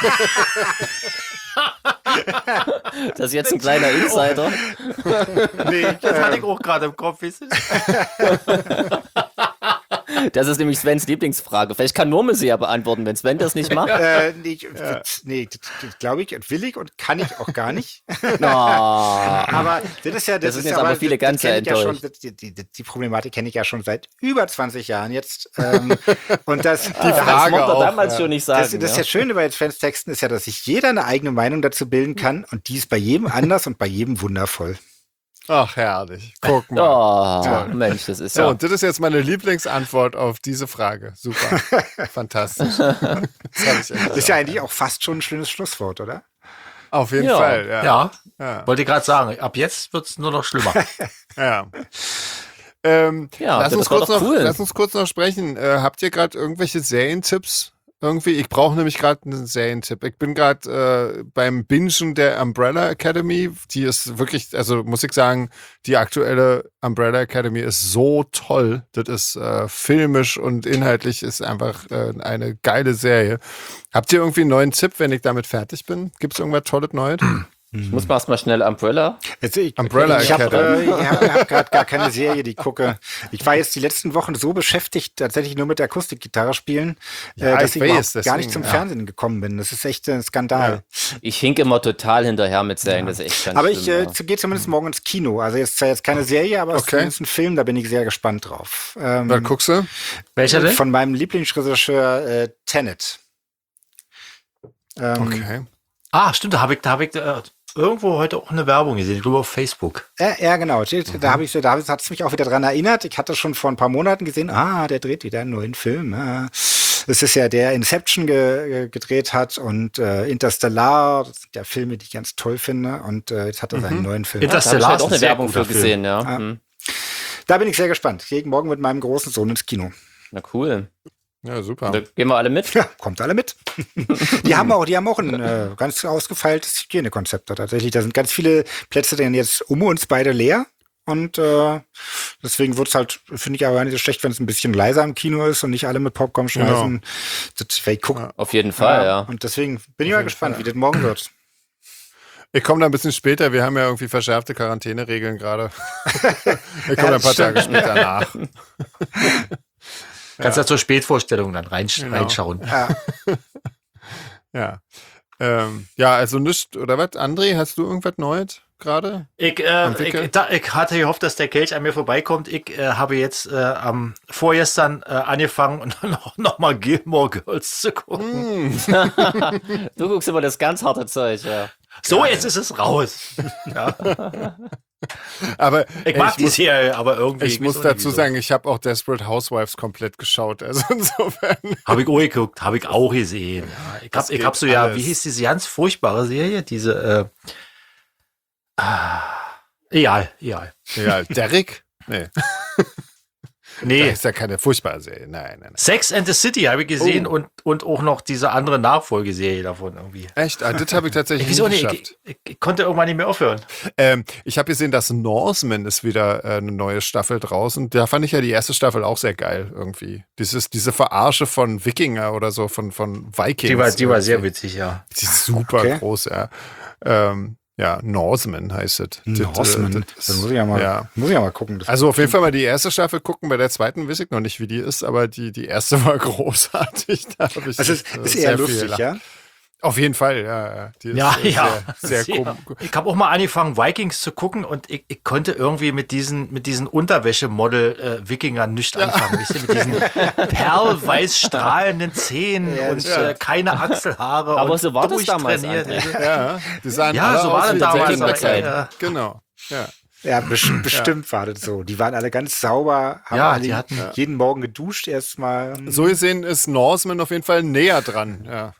Speaker 4: Das ist jetzt ein kleiner Insider.
Speaker 3: Nee,
Speaker 2: Das hatte
Speaker 3: äh,
Speaker 2: ich auch gerade im Kopf. Weißt du?
Speaker 4: Das ist nämlich Svens Lieblingsfrage. Vielleicht kann Norman sie ja beantworten, wenn Sven das nicht macht.
Speaker 3: äh, nee, ich- das- nee, das, das glaube ich, will ich und kann ich auch gar nicht.
Speaker 4: No.
Speaker 3: Aber das ist ja, das,
Speaker 4: Das sind
Speaker 3: ist
Speaker 4: jetzt aber viele
Speaker 3: das,
Speaker 4: ganz
Speaker 3: das kenn ich ja schon,
Speaker 4: enttäuscht.
Speaker 3: das, die, die, die Problematik kenne ich ja schon seit über zwanzig Jahren jetzt. Ähm, und das, die
Speaker 4: Das
Speaker 1: Frage
Speaker 4: mochte er
Speaker 1: auch,
Speaker 4: damals
Speaker 1: ja.
Speaker 4: schon nicht sagen.
Speaker 3: Das, das ist ja schöne bei Fans Texten ist ja, dass sich jeder eine eigene Meinung dazu bilden kann und die ist bei jedem anders und bei jedem wundervoll.
Speaker 1: Ach, herrlich. Guck
Speaker 4: Oh,
Speaker 1: mal.
Speaker 4: Mensch, das ist
Speaker 1: So,
Speaker 4: ja.
Speaker 1: und das ist jetzt meine Lieblingsantwort auf diese Frage. Super. Fantastisch. Das hab ich
Speaker 3: Das
Speaker 1: echt
Speaker 3: ist ja eigentlich auch fast schon ein schönes Schlusswort, oder?
Speaker 1: Auf jeden
Speaker 4: Ja.
Speaker 1: Fall, ja.
Speaker 2: Ja,
Speaker 1: Ja.
Speaker 2: wollte ich gerade sagen. Ab jetzt wird es nur noch schlimmer.
Speaker 1: ja. Ähm,
Speaker 4: Ja,
Speaker 1: lass,
Speaker 4: das
Speaker 1: uns
Speaker 4: war
Speaker 1: kurz
Speaker 4: doch
Speaker 1: noch,
Speaker 4: cool.
Speaker 1: lass uns kurz noch sprechen. Äh, habt ihr gerade irgendwelche Serientipps? Irgendwie, ich brauche nämlich gerade einen Serientipp. Ich bin gerade äh, beim Bingen der Umbrella Academy. Die ist wirklich, also muss ich sagen, die aktuelle Umbrella Academy ist so toll. Das ist äh, filmisch und inhaltlich ist einfach äh, eine geile Serie. Habt ihr irgendwie einen neuen Tipp, wenn ich damit fertig bin? Gibt es irgendwas Tolles Neues?
Speaker 4: Ich muss mal erstmal schnell Umbrella.
Speaker 3: Jetzt, ich
Speaker 1: Umbrella
Speaker 3: ich habe
Speaker 1: Academy.
Speaker 3: äh, ich hab, hab gerade gar keine Serie, die ich gucke. Ich war jetzt die letzten Wochen so beschäftigt, tatsächlich nur mit der Akustikgitarre spielen,
Speaker 1: Ja,
Speaker 3: äh, dass
Speaker 1: ich
Speaker 3: ich,
Speaker 1: weiß,
Speaker 3: überhaupt gar
Speaker 1: deswegen,
Speaker 3: nicht zum
Speaker 1: ja.
Speaker 3: Fernsehen gekommen bin. Das ist echt ein Skandal.
Speaker 4: Ich hink immer total hinterher mit Serien, das ist echt ganz
Speaker 3: Aber ich
Speaker 4: schlimm,
Speaker 3: äh,
Speaker 4: ja.
Speaker 3: zu- gehe zumindest morgen ins Kino. Also jetzt zwar jetzt keine Serie, aber es ist
Speaker 1: Okay.
Speaker 3: zumindest ein Film, da bin ich sehr gespannt drauf. Ähm,
Speaker 1: Was guckst du?
Speaker 2: Welcher denn?
Speaker 3: Von meinem Lieblingsregisseur äh, Tenet. Ähm,
Speaker 1: Okay.
Speaker 2: Ah, stimmt, da habe ich, da hab ich äh, irgendwo heute auch eine Werbung gesehen. Ich glaube auf Facebook.
Speaker 3: Ja, ja, genau. Da habe ich, da hat es mich auch wieder dran erinnert. Ich hatte schon vor ein paar Monaten gesehen, ah, der dreht wieder einen neuen Film. Ah. Das ist ja der Inception ge ge gedreht hat und äh, Interstellar, das sind ja Filme, die ich ganz toll finde. Und äh, jetzt hat er seinen neuen Film.
Speaker 2: Inter-
Speaker 4: Da habe ich
Speaker 2: Interstellar
Speaker 4: halt
Speaker 2: ist
Speaker 4: auch
Speaker 2: ein
Speaker 4: eine
Speaker 2: sehr
Speaker 4: Werbung
Speaker 2: guter
Speaker 4: für
Speaker 2: Film.
Speaker 4: gesehen, ja.
Speaker 3: Ah.
Speaker 4: Hm.
Speaker 3: Da bin ich sehr gespannt. Ich gehe morgen mit meinem großen Sohn ins Kino.
Speaker 4: Na cool.
Speaker 1: Ja, super.
Speaker 4: Da gehen wir alle mit.
Speaker 3: Ja, kommt alle mit. die haben auch, die haben auch ein äh, ganz ausgefeiltes Hygienekonzept da tatsächlich. Da sind ganz viele Plätze denn jetzt um uns beide leer. Und äh, deswegen wird's halt, finde ich aber gar nicht so schlecht, wenn es ein bisschen leiser im Kino ist und nicht alle mit Popcorn schmeißen. Das wäre gucken.
Speaker 4: Auf jeden Fall, ja.
Speaker 3: Und deswegen bin ich mal gespannt, wie das morgen wird.
Speaker 1: Ich komme da ein bisschen später. Wir haben ja irgendwie verschärfte Quarantäneregeln gerade. Ich komme
Speaker 3: Ja,
Speaker 1: ein paar
Speaker 3: stimmt.
Speaker 1: Tage später nach.
Speaker 2: Kannst ja zur Spätvorstellung dann reinsch
Speaker 1: Genau.
Speaker 2: reinschauen.
Speaker 3: Ja.
Speaker 1: Ja. Ähm, ja, also nichts, oder was? André, hast du irgendwas Neues gerade?
Speaker 2: Ich, äh,
Speaker 1: Am
Speaker 2: ich,
Speaker 1: Wickel?
Speaker 2: da, ich hatte gehofft, dass der Kelch an mir vorbeikommt. Ich äh, habe jetzt äh, am vorgestern äh, angefangen und noch, noch mal Gilmore Girls zu gucken.
Speaker 4: Du guckst immer das ganz harte Zeug, ja.
Speaker 2: So, jetzt ist es raus. Ja.
Speaker 1: Aber
Speaker 2: Ich
Speaker 1: ey,
Speaker 2: mag
Speaker 1: ich
Speaker 2: die
Speaker 1: muss,
Speaker 2: Serie, aber irgendwie.
Speaker 1: ich muss dazu sagen, ich habe auch Desperate Housewives komplett geschaut. Also insofern.
Speaker 2: Habe ich auch geguckt, habe ich auch gesehen. Ja, ich
Speaker 1: Das
Speaker 2: habe ich
Speaker 1: geht
Speaker 2: hab so, ja,
Speaker 1: alles.
Speaker 2: wie hieß diese ganz furchtbare Serie? Diese, äh, ah, egal, egal.
Speaker 1: Ja, Derek? Nee,
Speaker 2: Nee,
Speaker 1: das ist ja keine furchtbare Serie. Nein, nein, nein.
Speaker 2: Sex and the City habe ich gesehen
Speaker 1: Oh.
Speaker 2: und, und auch noch diese andere Nachfolgeserie davon irgendwie.
Speaker 1: Echt? Ah, das habe ich tatsächlich
Speaker 2: Wieso
Speaker 1: nicht
Speaker 2: nicht?
Speaker 1: geschafft.
Speaker 2: Ich, ich, ich konnte irgendwann nicht mehr aufhören.
Speaker 1: Ähm, ich habe gesehen, dass Norseman ist wieder äh, eine neue Staffel draußen. Da fand ich ja die erste Staffel auch sehr geil irgendwie. Dieses, diese Verarsche von Wikinger oder so, von, von Vikings.
Speaker 2: Die war, die war sehr
Speaker 1: irgendwie.
Speaker 2: witzig, ja.
Speaker 1: Die ist super
Speaker 3: Okay.
Speaker 1: groß, ja. Ähm, ja, Norseman heißt es.
Speaker 3: Norseman.
Speaker 1: Das-
Speaker 3: Das
Speaker 1: das-
Speaker 3: muss ich ja mal,
Speaker 1: ja.
Speaker 3: muss ich ja mal gucken. Das
Speaker 1: Also auf jeden Fall mal die erste Staffel gucken. Bei der zweiten weiß ich noch nicht, wie die ist, aber die, die erste war großartig. Da hab ich
Speaker 3: also es
Speaker 1: echt, äh,
Speaker 3: ist
Speaker 1: sehr
Speaker 3: eher
Speaker 1: viel
Speaker 3: lustig,
Speaker 1: gelacht.
Speaker 3: ja?
Speaker 1: Auf jeden Fall, ja. ja. Die ist,
Speaker 2: Ja,
Speaker 1: äh,
Speaker 2: ja.
Speaker 1: Sehr, sehr
Speaker 2: Sehr.
Speaker 1: kom-
Speaker 2: Ich habe auch mal angefangen, Vikings zu gucken und ich, ich konnte irgendwie mit diesen, mit diesen Unterwäschemodel äh, Wikingern nicht anfangen. Weißt du, mit diesen perlweiß strahlenden Zähnen
Speaker 3: Ja,
Speaker 2: und
Speaker 1: ja.
Speaker 2: äh, keine Achselhaare.
Speaker 4: Aber
Speaker 2: und
Speaker 4: so war das damals,
Speaker 2: durchtrainiert.
Speaker 4: André.
Speaker 1: Ja, die sahen
Speaker 2: Ja,
Speaker 1: alle
Speaker 2: so
Speaker 1: aus
Speaker 2: war das
Speaker 1: wie
Speaker 2: damals.
Speaker 4: Wikingerzeit.
Speaker 2: aber, äh,
Speaker 1: Genau, ja.
Speaker 3: Ja, bes- bestimmt war das so. Die waren alle ganz sauber, haben
Speaker 2: Ja,
Speaker 3: alle
Speaker 2: die hatten-
Speaker 3: jeden Morgen geduscht erstmal.
Speaker 1: So gesehen ist Norseman auf jeden Fall näher dran, ja.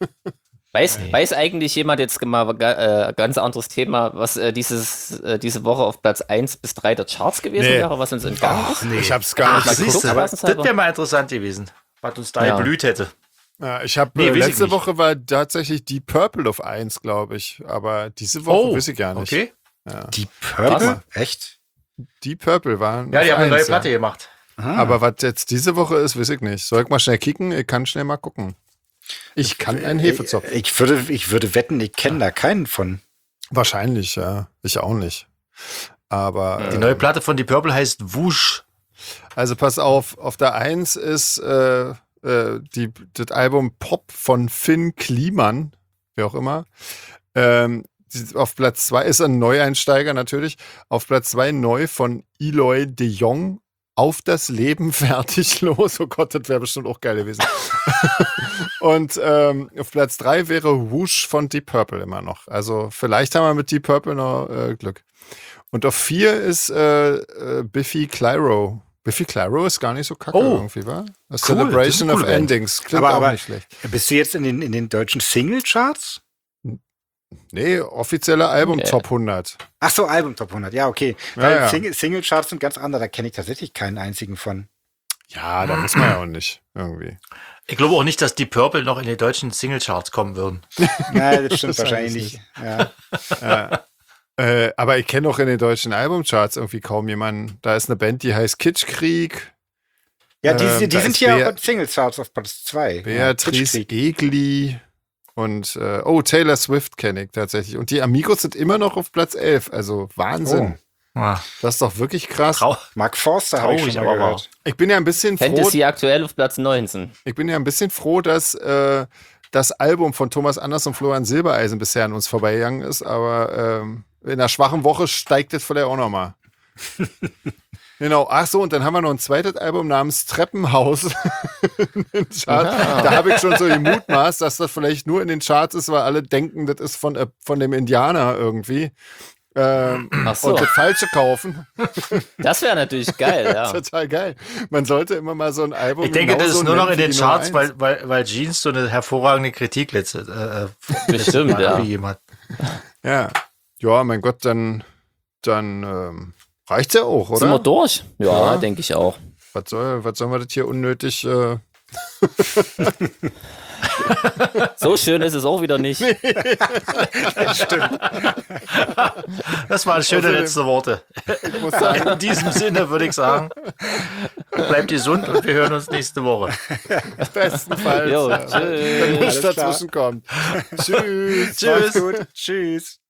Speaker 4: Weiß, weiß eigentlich jemand jetzt mal äh, ganz anderes Thema, was äh, dieses, äh, diese Woche auf Platz eins bis drei der Charts gewesen
Speaker 1: Nee.
Speaker 4: wäre, was uns entgangen ist?
Speaker 1: Ich hab's gar
Speaker 2: Ach,
Speaker 1: nicht
Speaker 4: mal
Speaker 2: siehst
Speaker 1: geguckt.
Speaker 2: du,
Speaker 4: gucken,
Speaker 2: das
Speaker 4: spaßenshalber.
Speaker 2: wäre mal interessant gewesen, was uns da
Speaker 4: Ja.
Speaker 2: geblüht hätte.
Speaker 1: Ja, ich habe
Speaker 2: Nee,
Speaker 1: äh,
Speaker 2: weiß ich
Speaker 1: letzte
Speaker 2: nicht.
Speaker 1: Woche war tatsächlich Deep Purple auf eins, glaube ich. Aber diese Woche weiß ich gar nicht.
Speaker 2: okay.
Speaker 3: Die Purple? Echt?
Speaker 1: Deep Purple war.
Speaker 2: Ja, die
Speaker 1: auf
Speaker 2: haben eine neue
Speaker 1: eins,
Speaker 2: Platte
Speaker 1: ja.
Speaker 2: gemacht.
Speaker 3: Ah.
Speaker 1: Aber was jetzt diese Woche ist, weiß ich nicht. Soll ich mal schnell kicken? Ich kann schnell mal gucken. Ich kann einen Hefezopf.
Speaker 3: Ich würde, ich würde wetten, ich kenne da keinen von.
Speaker 1: Wahrscheinlich, ja. Ich auch nicht. Aber
Speaker 2: Die
Speaker 1: äh,
Speaker 2: neue Platte von Deep Purple heißt Wusch.
Speaker 1: also pass auf, auf der eins ist äh, äh, die, das Album Pop von Finn Kliman, wer auch immer. Ähm, die- auf Platz zwei ist ein Neueinsteiger natürlich. Auf Platz zwei neu von Eloy de Jong. Auf das Leben fertig los. Oh Gott, das wäre bestimmt auch geil gewesen. Und ähm, auf Platz drei wäre Whoosh von Deep Purple immer noch. Also vielleicht haben wir mit Deep Purple noch äh, Glück. Und auf vier ist äh, äh, Biffy Clyro. Biffy Clyro ist gar nicht so kacke
Speaker 2: Oh.
Speaker 1: irgendwie, wa? A
Speaker 2: Cool, das ist
Speaker 1: Celebration
Speaker 2: eine
Speaker 1: of
Speaker 2: coole Band.
Speaker 1: Endings. Klingt
Speaker 3: Aber-
Speaker 1: auch
Speaker 3: aber-
Speaker 1: nicht schlecht.
Speaker 3: Bist du jetzt in den, in den deutschen Single-Charts?
Speaker 1: Nee, offizielle Album
Speaker 4: Nee.
Speaker 1: Top hundert.
Speaker 3: Ach so, Album Top hundert, ja, okay.
Speaker 1: Ja,
Speaker 3: Weil
Speaker 1: ja.
Speaker 3: Single- Single-Charts sind ganz andere, da kenne ich tatsächlich keinen einzigen von.
Speaker 1: Ja, da muss man ja auch nicht. Irgendwie.
Speaker 2: Ich glaube auch nicht, dass Deep Purple noch in die deutschen Singlecharts kommen würden.
Speaker 3: Nein, das stimmt
Speaker 1: Das
Speaker 3: wahrscheinlich
Speaker 1: weiß
Speaker 3: nicht. Ja.
Speaker 1: Äh, aber ich kenne auch in den deutschen Albumcharts irgendwie kaum jemanden. Da ist eine Band, die heißt Kitschkrieg.
Speaker 3: Ja, die,
Speaker 1: Ähm,
Speaker 3: die
Speaker 1: da
Speaker 3: sind
Speaker 1: ist
Speaker 3: hier
Speaker 1: Bea-
Speaker 3: auch bei Singlecharts auf Platz zwei.
Speaker 1: Beatrice Egli und äh, oh, Taylor Swift kenne ich tatsächlich. Und die Amigos sind immer noch auf Platz elf. Also Wahnsinn.
Speaker 2: Ah,
Speaker 1: Das ist doch wirklich krass.
Speaker 2: trau
Speaker 3: Mark Forster habe ich
Speaker 2: Traurig,
Speaker 3: schon mal
Speaker 2: aber
Speaker 3: gehört.
Speaker 1: Ich bin ja ein bisschen froh.
Speaker 4: Fantasy aktuell auf Platz neunzehn.
Speaker 1: Ich bin ja ein bisschen froh, dass äh, das Album von Thomas Anders und Florian Silbereisen bisher an uns vorbeigegangen ist. Aber ähm, in einer schwachen Woche steigt das vielleicht auch nochmal. Genau, ach so, und dann haben wir noch ein zweites Album namens Treppenhaus in den Charts. Da habe ich schon so gemutmaßt, dass das vielleicht nur in den Charts ist, weil alle denken, das ist von, äh, von dem Indianer irgendwie. Ähm,
Speaker 4: Ach so,
Speaker 1: Und das Falsche kaufen.
Speaker 4: das wäre natürlich geil, ja.
Speaker 1: Total geil. Man sollte immer mal so ein Album.
Speaker 2: Ich denke, das
Speaker 1: genauso
Speaker 2: ist nur noch
Speaker 1: nennen
Speaker 2: in
Speaker 1: wie
Speaker 2: den
Speaker 1: die Nummer
Speaker 2: Charts,
Speaker 1: eins.
Speaker 2: weil, weil, weil Jeans so eine hervorragende Kritik letzte äh,
Speaker 4: Bestimmt,
Speaker 2: Mal
Speaker 4: ja.
Speaker 2: abgegeben hat.
Speaker 1: Ja. Ja, mein Gott, dann, dann ähm, reicht's ja auch,
Speaker 4: Sind wir
Speaker 1: oder?
Speaker 4: durch? Ja,
Speaker 1: Ja.
Speaker 4: denke ich auch.
Speaker 1: Was soll, was sollen wir das hier unnötig? Äh,
Speaker 4: So schön ist es auch wieder nicht.
Speaker 2: Das waren schöne
Speaker 1: Außerdem-
Speaker 2: letzte Worte.
Speaker 1: ich muss sagen,
Speaker 2: In diesem Sinne würde ich sagen, bleibt gesund und wir hören uns nächste Woche.
Speaker 1: bestenfalls.
Speaker 4: Jo,
Speaker 1: äh,
Speaker 4: tschüss.
Speaker 1: wenn nichts
Speaker 3: Alles klar.
Speaker 1: dazwischen kommt. Tschüss.
Speaker 2: Tschüss.
Speaker 3: Gut. Tschüss.